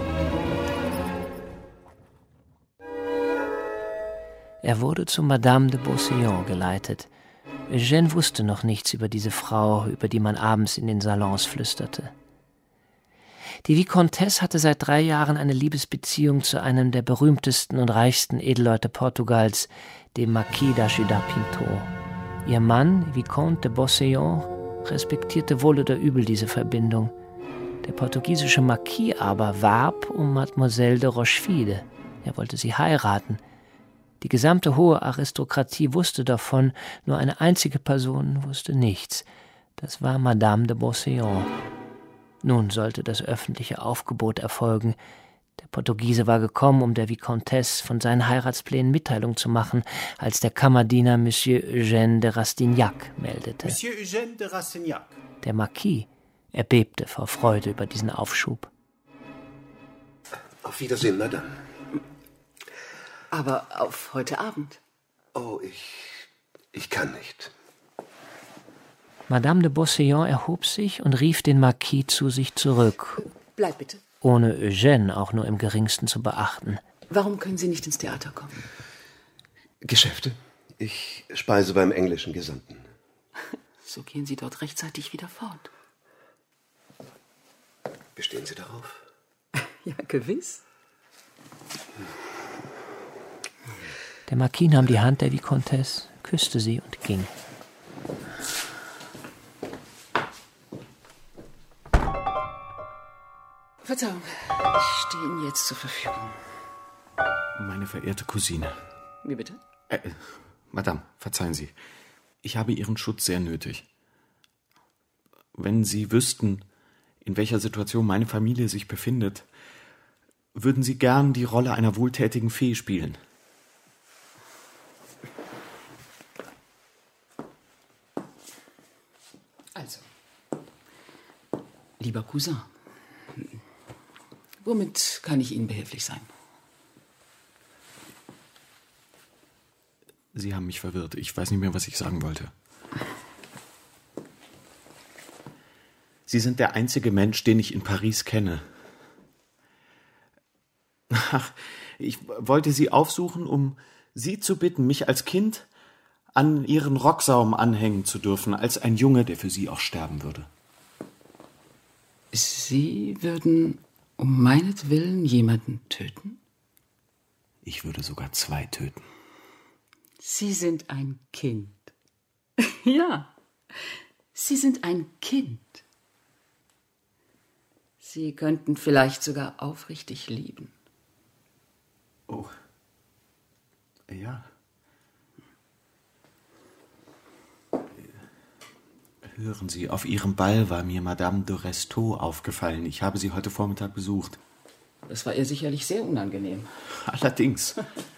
Er wurde zu Madame de Beauséant geleitet. Eugène wusste noch nichts über diese Frau, über die man abends in den Salons flüsterte. Die Vicomtesse hatte seit drei Jahren eine Liebesbeziehung zu einem der berühmtesten und reichsten Edelleute Portugals, dem Marquis d'Ajuda-Pinto. Ihr Mann, Vicomte de Beauséant, respektierte wohl oder übel diese Verbindung. Der portugiesische Marquis aber warb um Mademoiselle de Rochefide. Er wollte sie heiraten. Die gesamte hohe Aristokratie wusste davon, nur eine einzige Person wusste nichts. Das war Madame de Beauséant. Nun sollte das öffentliche Aufgebot erfolgen. Der Portugiese war gekommen, um der Vicomtesse von seinen Heiratsplänen Mitteilung zu machen, als der Kammerdiener Monsieur Eugène de Rastignac meldete. Monsieur Eugène de Rastignac. Der Marquis erbebte vor Freude über diesen Aufschub. Auf Wiedersehen, Madame. Aber auf heute Abend. Oh, ich... ich kann nicht. Madame de Beauséant erhob sich und rief den Marquis zu sich zurück. Bleib bitte. Ohne Eugène auch nur im geringsten zu beachten. Warum können Sie nicht ins Theater kommen? Geschäfte. Ich speise beim englischen Gesandten. So gehen Sie dort rechtzeitig wieder fort. Bestehen Sie darauf? Ja, gewiss. Der Marquis nahm die Hand der Vicomtesse, küsste sie und ging. Verzeihung, ich stehe Ihnen jetzt zur Verfügung. Meine verehrte Cousine. Wie bitte? Äh, Madame, verzeihen Sie. Ich habe Ihren Schutz sehr nötig. Wenn Sie wüssten, in welcher Situation meine Familie sich befindet, würden Sie gern die Rolle einer wohltätigen Fee spielen. Also, lieber Cousin, womit kann ich Ihnen behilflich sein? Sie haben mich verwirrt. Ich weiß nicht mehr, was ich sagen wollte. Sie sind der einzige Mensch, den ich in Paris kenne. Ach, ich wollte Sie aufsuchen, um Sie zu bitten, mich als Kind an Ihren Rocksaum anhängen zu dürfen, als ein Junge, der für Sie auch sterben würde. Sie würden um meinetwillen jemanden töten? Ich würde sogar zwei töten. Sie sind ein Kind. Ja, Sie sind ein Kind. Sie könnten vielleicht sogar aufrichtig lieben. Oh. Ja. Hören Sie, auf Ihrem Ball war mir Madame de Restaud aufgefallen. Ich habe sie heute Vormittag besucht. Das war ihr sicherlich sehr unangenehm. Allerdings.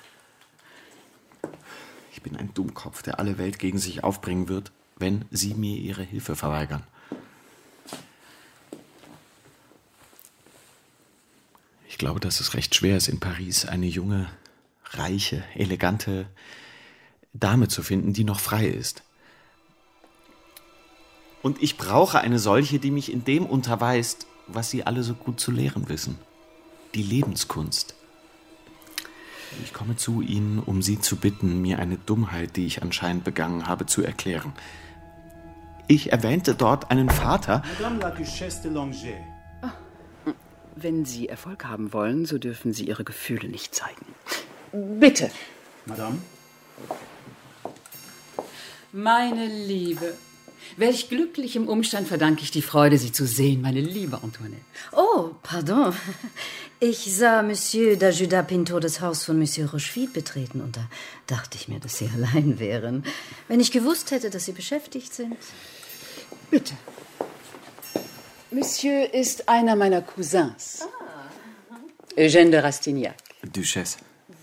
Ich bin ein Dummkopf, der alle Welt gegen sich aufbringen wird, wenn Sie mir Ihre Hilfe verweigern. Ich glaube, dass es recht schwer ist, in Paris eine junge, reiche, elegante Dame zu finden, die noch frei ist. Und ich brauche eine solche, die mich in dem unterweist, was sie alle so gut zu lehren wissen. Die Lebenskunst. Ich komme zu Ihnen, um Sie zu bitten, mir eine Dummheit, die ich anscheinend begangen habe, zu erklären. Ich erwähnte dort einen Vater. Madame la Duchesse de Langeais. Wenn Sie Erfolg haben wollen, so dürfen Sie Ihre Gefühle nicht zeigen. Bitte. Madame? Meine Liebe, welch glücklichem Umstand verdanke ich die Freude, Sie zu sehen, meine liebe Antoinette. Oh, pardon. Ich sah Monsieur d'Ajuda Pinto das Haus von Monsieur Rochefide betreten und da dachte ich mir, dass Sie allein wären. Wenn ich gewusst hätte, dass Sie beschäftigt sind. Bitte. Monsieur ist einer meiner Cousins. Ah. Eugène de Rastignac. Duchesse.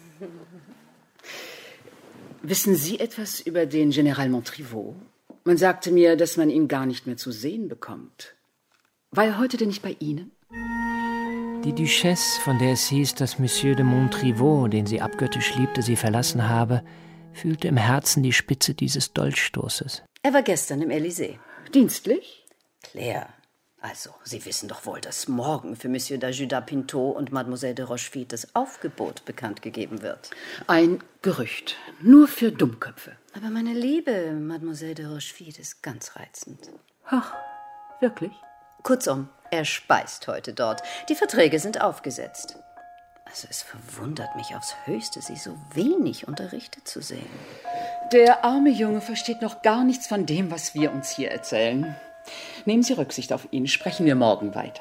Wissen Sie etwas über den General Montriveau? Man sagte mir, dass man ihn gar nicht mehr zu sehen bekommt. War er heute denn nicht bei Ihnen? Die Duchesse, von der es hieß, dass Monsieur de Montriveau, den sie abgöttisch liebte, sie verlassen habe, fühlte im Herzen die Spitze dieses Dolchstoßes. Er war gestern im Élysée. Dienstlich? Claire, also, Sie wissen doch wohl, dass morgen für Monsieur d'Ajuda Pinto und Mademoiselle de Rochefide das Aufgebot bekannt gegeben wird. Ein Gerücht, nur für Dummköpfe. Aber meine Liebe, Mademoiselle de Rochefide ist ganz reizend. Ach, wirklich? Kurzum, er speist heute dort. Die Verträge sind aufgesetzt. Also es verwundert mich aufs Höchste, Sie so wenig unterrichtet zu sehen. Der arme Junge versteht noch gar nichts von dem, was wir uns hier erzählen. Nehmen Sie Rücksicht auf ihn, sprechen wir morgen weiter.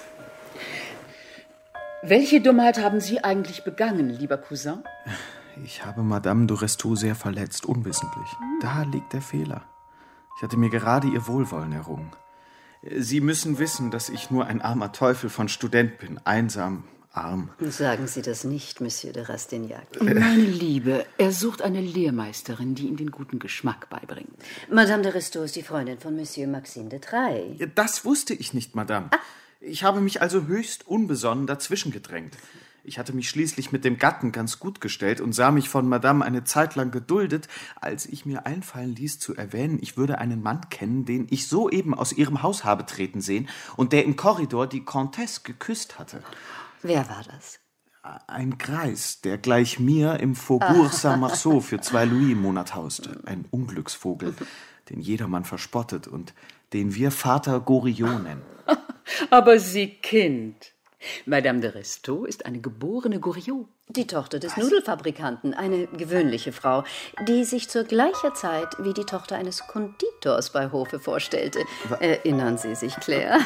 Welche Dummheit haben Sie eigentlich begangen, lieber Cousin? Ich habe Madame de Restaud sehr verletzt, unwissentlich. Da liegt der Fehler. Ich hatte mir gerade ihr Wohlwollen errungen. Sie müssen wissen, dass ich nur ein armer Teufel von Student bin, einsam, arm. Sagen Sie das nicht, Monsieur de Rastignac. Meine Liebe, er sucht eine Lehrmeisterin, die ihm den guten Geschmack beibringt. Madame de Restaud ist die Freundin von Monsieur Maxime de Trailles. Das wusste ich nicht, Madame. Ah. Ich habe mich also höchst unbesonnen dazwischen gedrängt. Ich hatte mich schließlich mit dem Gatten ganz gut gestellt und sah mich von Madame eine Zeit lang geduldet, als ich mir einfallen ließ zu erwähnen, ich würde einen Mann kennen, den ich soeben aus ihrem Haus habe treten sehen und der im Korridor die Comtesse geküsst hatte. Wer war das? Ein Greis, der gleich mir im Faubourg Saint-Marceau für zwei Louis im Monat hauste. Ein Unglücksvogel, den jedermann verspottet und den wir Vater Goriot nennen. Aber Sie Kind. Madame de Restaud ist eine geborene Goriot. Die Tochter des Was? Nudelfabrikanten, eine gewöhnliche Frau, die sich zur gleichen Zeit wie die Tochter eines Konditors bei Hofe vorstellte. Was? Erinnern Sie sich, Claire?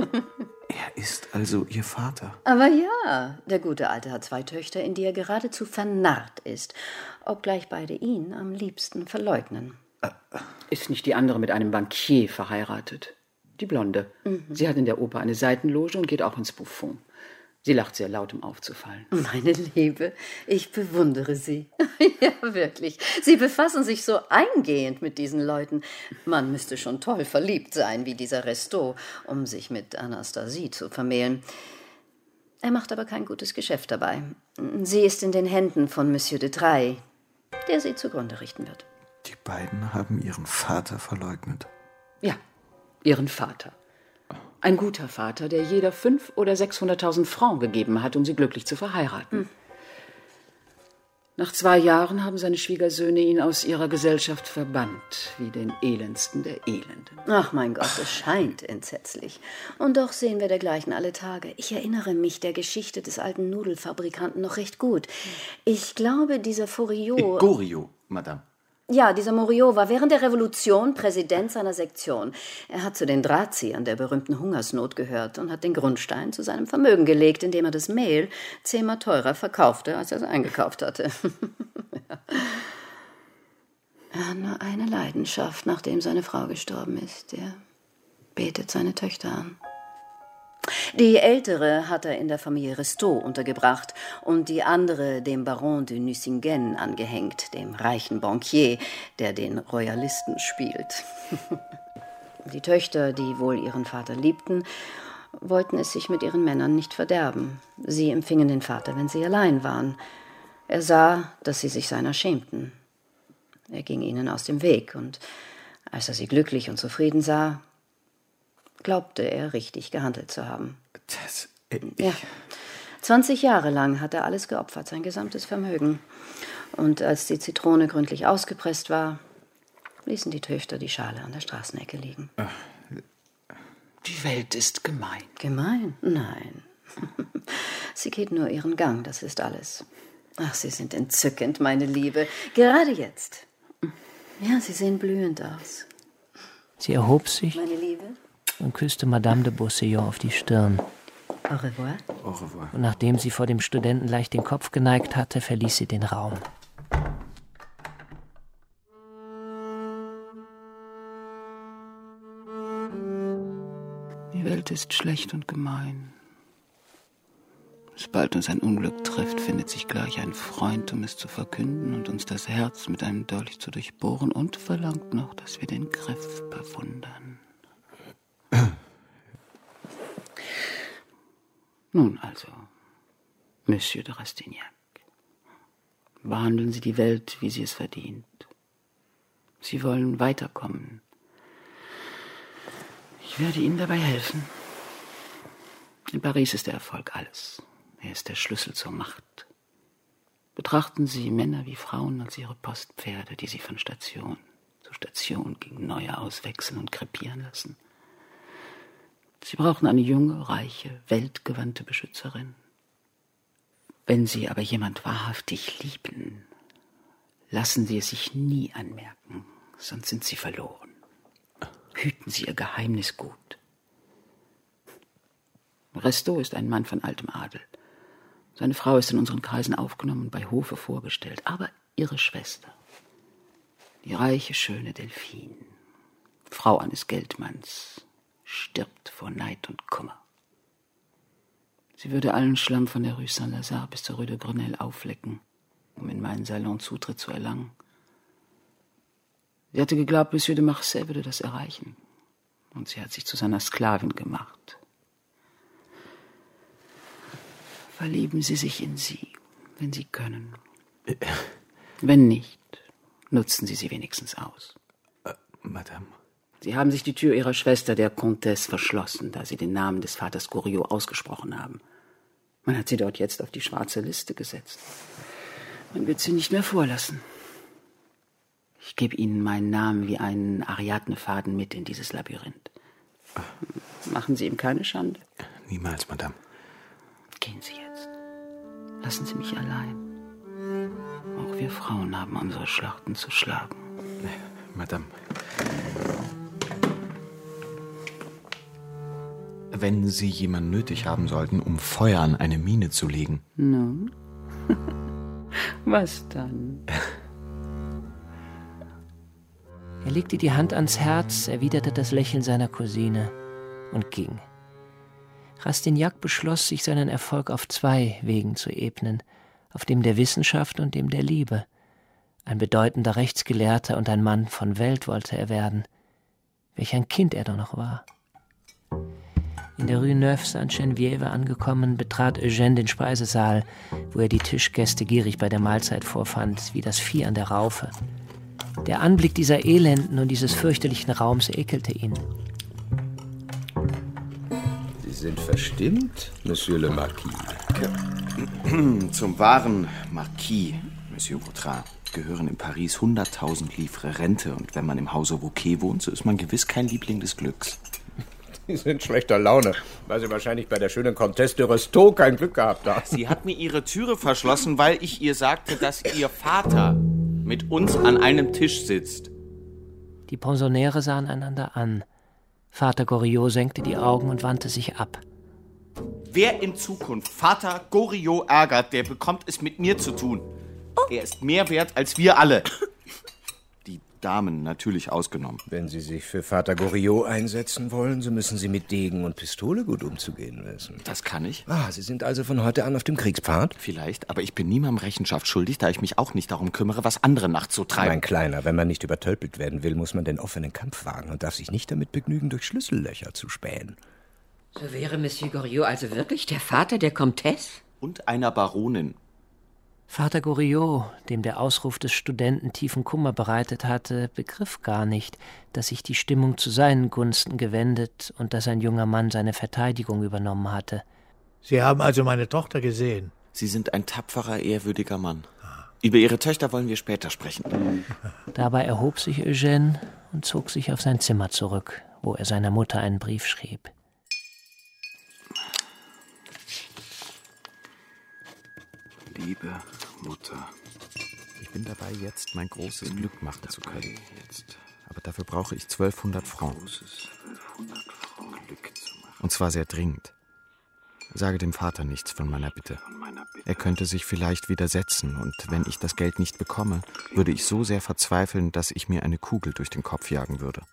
Er ist also Ihr Vater? Aber ja, der gute Alte hat zwei Töchter, in die er geradezu vernarrt ist, obgleich beide ihn am liebsten verleugnen. Ist nicht die andere mit einem Bankier verheiratet? Die Blonde. Mhm. Sie hat in der Oper eine Seitenloge und geht auch ins Buffon. Sie lacht sehr laut, um aufzufallen. Meine Liebe, ich bewundere Sie. Ja, wirklich. Sie befassen sich so eingehend mit diesen Leuten. Man müsste schon toll verliebt sein, wie dieser Restaud, um sich mit Anastasie zu vermählen. Er macht aber kein gutes Geschäft dabei. Sie ist in den Händen von Monsieur de Trailles, der sie zugrunde richten wird. Die beiden haben ihren Vater verleugnet. Ja, ihren Vater. Ein guter Vater, der jeder fünf oder sechshunderttausend Francs gegeben hat, um sie glücklich zu verheiraten. Hm. Nach zwei Jahren haben seine Schwiegersöhne ihn aus ihrer Gesellschaft verbannt, wie den elendsten der Elenden. Ach mein Gott, es scheint entsetzlich. Und doch sehen wir dergleichen alle Tage. Ich erinnere mich der Geschichte des alten Nudelfabrikanten noch recht gut. Ich glaube, dieser Foriot... Goriot, Madame. Ja, dieser Moriot war während der Revolution Präsident seiner Sektion. Er hat zu den Drahtziehern der berühmten Hungersnot gehört und hat den Grundstein zu seinem Vermögen gelegt, indem er das Mehl zehnmal teurer verkaufte, als er es eingekauft hatte. Ja. Er hat nur eine Leidenschaft, nachdem seine Frau gestorben ist. Er betet seine Töchter an. Die ältere hat er in der Familie Restaud untergebracht und die andere dem Baron de Nucingen angehängt, dem reichen Bankier, der den Royalisten spielt. Die Töchter, die wohl ihren Vater liebten, wollten es sich mit ihren Männern nicht verderben. Sie empfingen den Vater, wenn sie allein waren. Er sah, dass sie sich seiner schämten. Er ging ihnen aus dem Weg, und als er sie glücklich und zufrieden sah, glaubte er, richtig gehandelt zu haben. Das, äh, ja. Zwanzig Jahre lang hat er alles geopfert, sein gesamtes Vermögen. Und als die Zitrone gründlich ausgepresst war, ließen die Töchter die Schale an der Straßenecke liegen. Die Welt ist gemein. Gemein? Nein. Sie geht nur ihren Gang, das ist alles. Ach, Sie sind entzückend, meine Liebe. Gerade jetzt. Ja, Sie sehen blühend aus. Sie erhob sich Meine Liebe. und küsste Madame de Beauséant auf die Stirn. Au revoir. Au revoir. Und nachdem sie vor dem Studenten leicht den Kopf geneigt hatte, verließ sie den Raum. Die Welt ist schlecht und gemein. Sobald uns ein Unglück trifft, findet sich gleich ein Freund, um es zu verkünden und uns das Herz mit einem Dolch zu durchbohren, und verlangt noch, dass wir den Griff bewundern. Nun also, Monsieur de Rastignac, behandeln Sie die Welt, wie sie es verdient. Sie wollen weiterkommen. Ich werde Ihnen dabei helfen. In Paris ist der Erfolg alles. Er ist der Schlüssel zur Macht. Betrachten Sie Männer wie Frauen als Ihre Postpferde, die Sie von Station zu Station gegen neue auswechseln und krepieren lassen. Sie brauchen eine junge, reiche, weltgewandte Beschützerin. Wenn Sie aber jemand wahrhaftig lieben, lassen Sie es sich nie anmerken, sonst sind Sie verloren. Hüten Sie Ihr Geheimnis gut. Resto ist ein Mann von altem Adel. Seine Frau ist in unseren Kreisen aufgenommen und bei Hofe vorgestellt. Aber ihre Schwester, die reiche, schöne Delphine, Frau eines Geldmanns, stirbt vor Neid und Kummer. Sie würde allen Schlamm von der Rue Saint-Lazare bis zur Rue de Grenelle auflecken, um in meinen Salon Zutritt zu erlangen. Sie hatte geglaubt, Monsieur de Marsay würde das erreichen. Und sie hat sich zu seiner Sklavin gemacht. Verlieben Sie sich in sie, wenn Sie können. Wenn nicht, nutzen Sie sie wenigstens aus. Äh, Madame. Sie haben sich die Tür Ihrer Schwester, der Comtesse, verschlossen, da Sie den Namen des Vaters Goriot ausgesprochen haben. Man hat Sie dort jetzt auf die schwarze Liste gesetzt. Man wird Sie nicht mehr vorlassen. Ich gebe Ihnen meinen Namen wie einen Ariadne-Faden mit in dieses Labyrinth. Machen Sie ihm keine Schande. Niemals, Madame. Gehen Sie jetzt. Lassen Sie mich allein. Auch wir Frauen haben unsere Schlachten zu schlagen. Madame. Wenn Sie jemanden nötig haben sollten, um Feuer an eine Mine zu legen. Nun? Was dann? Er legte die Hand ans Herz, erwiderte das Lächeln seiner Cousine und ging. Rastignac beschloss, sich seinen Erfolg auf zwei Wegen zu ebnen, auf dem der Wissenschaft und dem der Liebe. Ein bedeutender Rechtsgelehrter und ein Mann von Welt wollte er werden. Welch ein Kind er doch noch war. In der Rue Neuve Sainte-Geneviève angekommen, betrat Eugène den Speisesaal, wo er die Tischgäste gierig bei der Mahlzeit vorfand, wie das Vieh an der Raufe. Der Anblick dieser Elenden und dieses fürchterlichen Raums ekelte ihn. Sie sind verstimmt, Monsieur le Marquis. Zum wahren Marquis, Monsieur Vautrin, gehören in Paris hunderttausend Livres Rente. Und wenn man im Hause Wauquiez wohnt, so ist man gewiss kein Liebling des Glücks. Sie sind schlechter Laune, weil Sie wahrscheinlich bei der schönen Comtesse de Restaud kein Glück gehabt haben. Sie hat mir ihre Türe verschlossen, weil ich ihr sagte, dass ihr Vater mit uns an einem Tisch sitzt. Die Pensionäre sahen einander an. Vater Goriot senkte die Augen und wandte sich ab. Wer in Zukunft Vater Goriot ärgert, der bekommt es mit mir zu tun. Er ist mehr wert als wir alle. Die Damen natürlich ausgenommen. Wenn Sie sich für Vater Goriot einsetzen wollen, so müssen Sie mit Degen und Pistole gut umzugehen wissen. Das kann ich. Ah, Sie sind also von heute an auf dem Kriegspfad? Vielleicht, aber ich bin niemandem Rechenschaft schuldig, da ich mich auch nicht darum kümmere, was andere nachzutreiben. Mein Kleiner, wenn man nicht übertölpelt werden will, muss man den offenen Kampf wagen und darf sich nicht damit begnügen, durch Schlüssellöcher zu spähen. So wäre Monsieur Goriot also wirklich der Vater der Comtesse? Und einer Baronin. Vater Goriot, dem der Ausruf des Studenten tiefen Kummer bereitet hatte, begriff gar nicht, dass sich die Stimmung zu seinen Gunsten gewendet und dass ein junger Mann seine Verteidigung übernommen hatte. Sie haben also meine Tochter gesehen? Sie sind ein tapferer, ehrwürdiger Mann. Über Ihre Töchter wollen wir später sprechen. Dabei erhob sich Eugène und zog sich auf sein Zimmer zurück, wo er seiner Mutter einen Brief schrieb. Liebe Mutter, ich bin dabei, jetzt mein großes Glück machen zu können. Aber dafür brauche ich zwölfhundert Francs. Und zwar sehr dringend. Sage dem Vater nichts von meiner Bitte. Er könnte sich vielleicht widersetzen, und wenn ich das Geld nicht bekomme, würde ich so sehr verzweifeln, dass ich mir eine Kugel durch den Kopf jagen würde.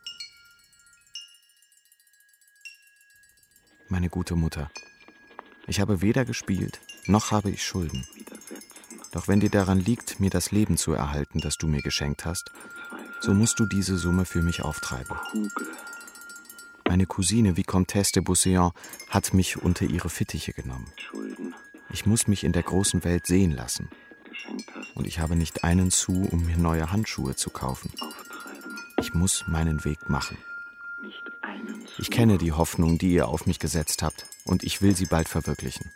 Meine gute Mutter, ich habe weder gespielt, noch habe ich Schulden. Doch wenn dir daran liegt, mir das Leben zu erhalten, das du mir geschenkt hast, so musst du diese Summe für mich auftreiben. Meine Cousine Vicomtesse de Beauséant hat mich unter ihre Fittiche genommen. Ich muss mich in der großen Welt sehen lassen. Und ich habe nicht einen Sou, um mir neue Handschuhe zu kaufen. Ich muss meinen Weg machen. Ich kenne die Hoffnung, die ihr auf mich gesetzt habt, und ich will sie bald verwirklichen.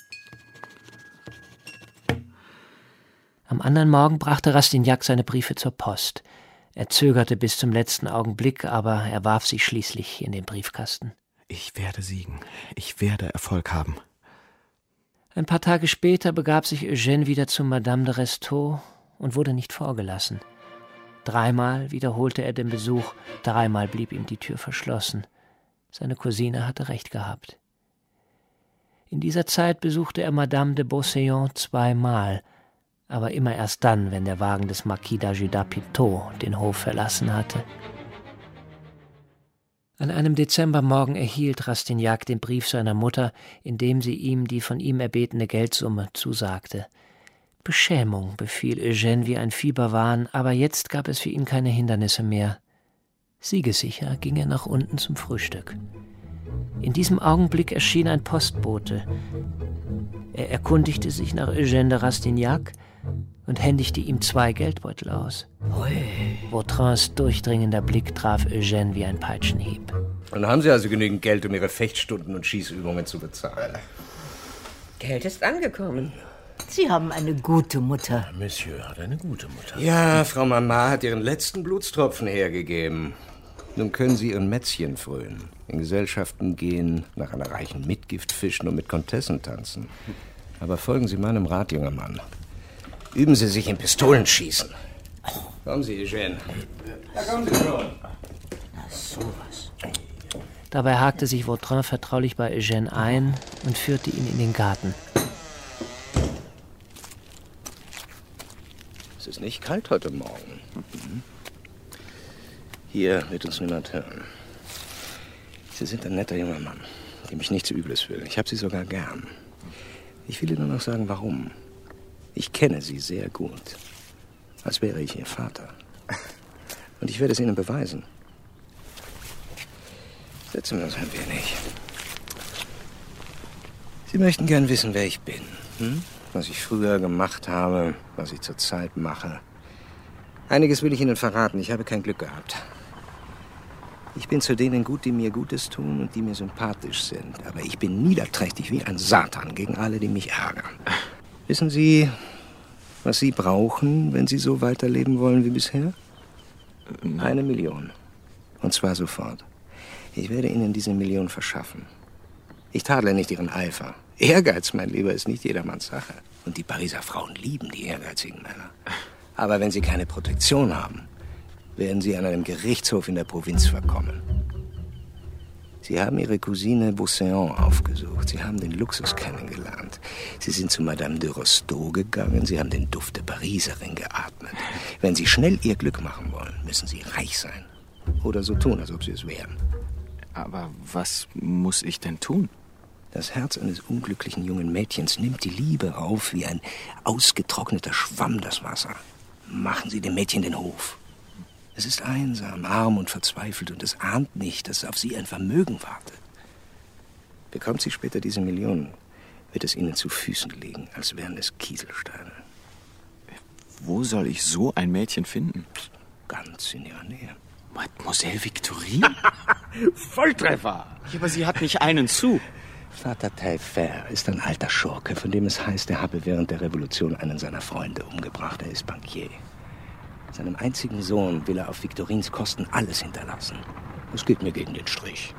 Am anderen Morgen brachte Rastignac seine Briefe zur Post. Er zögerte bis zum letzten Augenblick, aber er warf sie schließlich in den Briefkasten. Ich werde siegen. Ich werde Erfolg haben. Ein paar Tage später begab sich Eugène wieder zu Madame de Restaud und wurde nicht vorgelassen. Dreimal wiederholte er den Besuch, dreimal blieb ihm die Tür verschlossen. Seine Cousine hatte recht gehabt. In dieser Zeit besuchte er Madame de Beauséant zweimal, aber immer erst dann, wenn der Wagen des Marquis d'Ajuda-Pitot den Hof verlassen hatte. An einem Dezembermorgen erhielt Rastignac den Brief seiner Mutter, in dem sie ihm die von ihm erbetene Geldsumme zusagte. Beschämung befiel Eugène wie ein Fieberwahn, aber jetzt gab es für ihn keine Hindernisse mehr. Siegessicher ging er nach unten zum Frühstück. In diesem Augenblick erschien ein Postbote. Er erkundigte sich nach Eugène de Rastignac und händigte ihm zwei Geldbeutel aus. Vautrin durchdringender Blick traf Eugène wie ein Peitschenhieb. Dann haben Sie also genügend Geld, um Ihre Fechtstunden und Schießübungen zu bezahlen. Geld ist angekommen. Sie haben eine gute Mutter. Monsieur hat eine gute Mutter. Ja, Frau Mama hat ihren letzten Blutstropfen hergegeben. Nun können Sie Ihren Mätzchen frönen, in Gesellschaften gehen, nach einer reichen Mitgift fischen und mit Komtessen tanzen. Aber folgen Sie meinem Rat, junger Mann. Üben Sie sich im Pistolenschießen. Kommen Sie, Eugène. Da kommen Sie schon. Na, sowas. Dabei hakte sich Vautrin vertraulich bei Eugène ein und führte ihn in den Garten. Es ist nicht kalt heute Morgen. Mhm. Hier wird uns niemand hören. Sie sind ein netter junger Mann, dem ich nichts Übles will. Ich habe Sie sogar gern. Ich will Ihnen nur noch sagen, warum. Ich kenne Sie sehr gut. Als wäre ich Ihr Vater. Und ich werde es Ihnen beweisen. Setzen wir uns ein wenig. Sie möchten gern wissen, wer ich bin. Hm? Was ich früher gemacht habe, was ich zurzeit mache. Einiges will ich Ihnen verraten. Ich habe kein Glück gehabt. Ich bin zu denen gut, die mir Gutes tun und die mir sympathisch sind. Aber ich bin niederträchtig wie ein Satan gegen alle, die mich ärgern. Wissen Sie, was Sie brauchen, wenn Sie so weiterleben wollen wie bisher? Nein. Eine Million. Und zwar sofort. Ich werde Ihnen diese Million verschaffen. Ich tadle nicht Ihren Eifer. Ehrgeiz, mein Lieber, ist nicht jedermanns Sache. Und die Pariser Frauen lieben die ehrgeizigen Männer. Aber wenn Sie keine Protektion haben, werden Sie an einem Gerichtshof in der Provinz verkommen. Sie haben Ihre Cousine Beauséant aufgesucht. Sie haben den Luxus kennengelernt. Sie sind zu Madame de Restaud gegangen. Sie haben den Duft der Pariserin geatmet. Wenn Sie schnell Ihr Glück machen wollen, müssen Sie reich sein. Oder so tun, als ob Sie es wären. Aber was muss ich denn tun? Das Herz eines unglücklichen jungen Mädchens nimmt die Liebe auf wie ein ausgetrockneter Schwamm das Wasser. Machen Sie dem Mädchen den Hof. Es ist einsam, arm und verzweifelt und es ahnt nicht, dass auf sie ein Vermögen wartet. Bekommt sie später diese Millionen, wird es Ihnen zu Füßen liegen, als wären es Kieselsteine. Wo soll ich so ein Mädchen finden? Ganz in Ihrer Nähe. Mademoiselle Victorine? Volltreffer! Ja, aber sie hat nicht einen Sou. Vater Taillefer ist ein alter Schurke, von dem es heißt, er habe während der Revolution einen seiner Freunde umgebracht. Er ist Bankier. Seinem einzigen Sohn will er auf Victorines Kosten alles hinterlassen. Das geht mir gegen den Strich.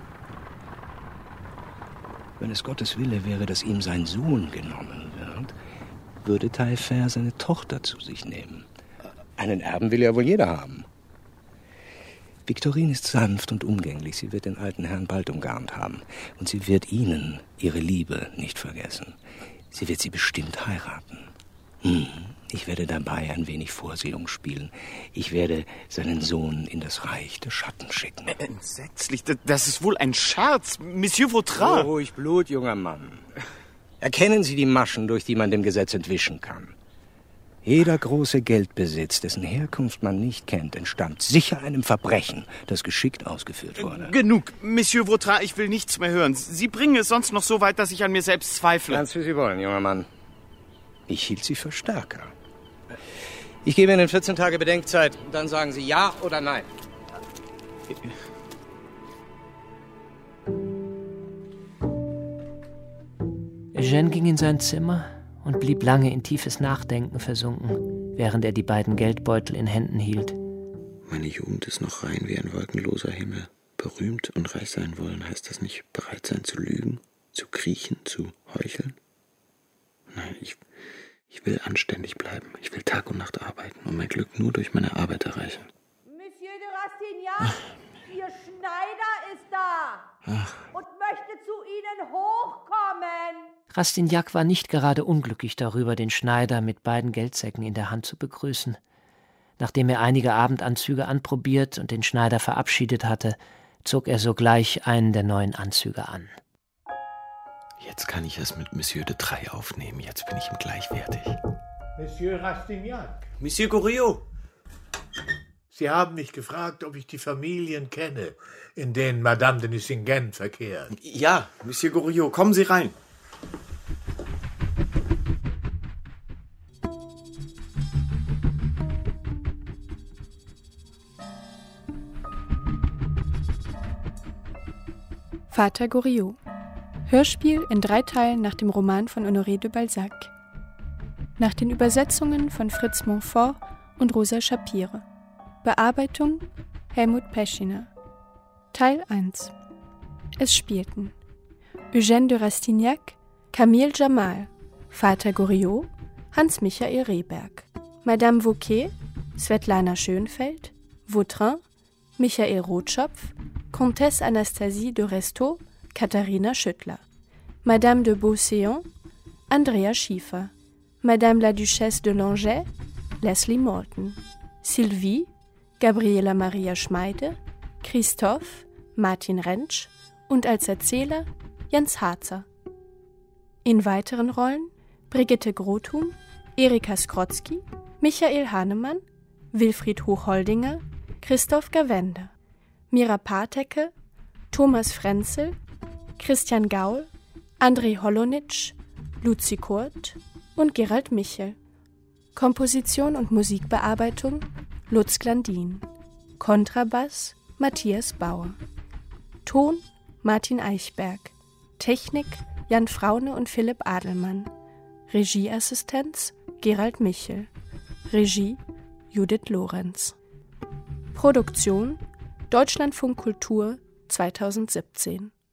Wenn es Gottes Wille wäre, dass ihm sein Sohn genommen wird, würde Taillefer seine Tochter zu sich nehmen. Einen Erben will ja wohl jeder haben. Victorine ist sanft und umgänglich. Sie wird den alten Herrn bald umgarnt haben. Und sie wird Ihnen ihre Liebe nicht vergessen. Sie wird Sie bestimmt heiraten. Hm. Ich werde dabei ein wenig Vorsehung spielen. Ich werde seinen Sohn in das Reich der Schatten schicken. Entsetzlich, das ist wohl ein Scherz, Monsieur Vautrin. Oh, ruhig Blut, junger Mann. Erkennen Sie die Maschen, durch die man dem Gesetz entwischen kann. Jeder große Geldbesitz, dessen Herkunft man nicht kennt, entstammt sicher einem Verbrechen, das geschickt ausgeführt wurde. Genug, Monsieur Vautrin, ich will nichts mehr hören. Sie bringen es sonst noch so weit, dass ich an mir selbst zweifle. Ganz wie Sie wollen, junger Mann. Ich hielt Sie für stärker. Ich gebe Ihnen vierzehn Tage Bedenkzeit, dann sagen Sie ja oder nein. Eugène ging in sein Zimmer und blieb lange in tiefes Nachdenken versunken, während er die beiden Geldbeutel in Händen hielt. Meine Jugend ist noch rein wie ein wolkenloser Himmel. Berühmt und reich sein wollen, heißt das nicht bereit sein zu lügen, zu kriechen, zu heucheln? Nein, ich, ich will anständig bleiben. Ich will Tag und Nacht arbeiten und mein Glück nur durch meine Arbeit erreichen. Monsieur de Rastignac, Ihr Schneider ist da Ach. und möchte zu Ihnen hochkommen. Rastignac war nicht gerade unglücklich darüber, den Schneider mit beiden Geldsäcken in der Hand zu begrüßen. Nachdem er einige Abendanzüge anprobiert und den Schneider verabschiedet hatte, zog er sogleich einen der neuen Anzüge an. Jetzt kann ich es mit Monsieur de Trailles aufnehmen. Jetzt bin ich ihm gleichwertig. Monsieur Rastignac. Monsieur Goriot. Sie haben mich gefragt, ob ich die Familien kenne, in denen Madame de Nucingen verkehrt. Ja, Monsieur Goriot, kommen Sie rein. Vater Goriot. Hörspiel in drei Teilen nach dem Roman von Honoré de Balzac. Nach den Übersetzungen von Fritz Montfort und Rosa Schapire. Bearbeitung Helmut Peschiner. Teil eins. Es spielten Eugène de Rastignac, Camille Jamal, Vater Goriot, Hans-Michael Rehberg, Madame Vauquet, Svetlana Schönfeld, Vautrin, Michael Rotschopf, Comtesse Anastasie de Restaud, Katharina Schüttler, Madame de Beauséant, Andrea Schiefer, Madame la Duchesse de Langeais, Leslie Morton, Sylvie, Gabriela Maria Schmeide, Christoph, Martin Rentsch und als Erzähler Jens Harzer. In weiteren Rollen Brigitte Grothum, Erika Skrotzki, Michael Hahnemann, Wilfried Hochholdinger, Christoph Gawende, Mira Partecke, Thomas Frenzel, Christian Gaul, André Holonitsch, Luzi Kurt und Gerald Michel. Komposition und Musikbearbeitung Lutz Glandin. Kontrabass Matthias Bauer. Ton Martin Eichberg. Technik Jan Fraune und Philipp Adelmann. Regieassistenz Gerald Michel. Regie Judith Lorenz. Produktion Deutschlandfunk Kultur zweitausendsiebzehn.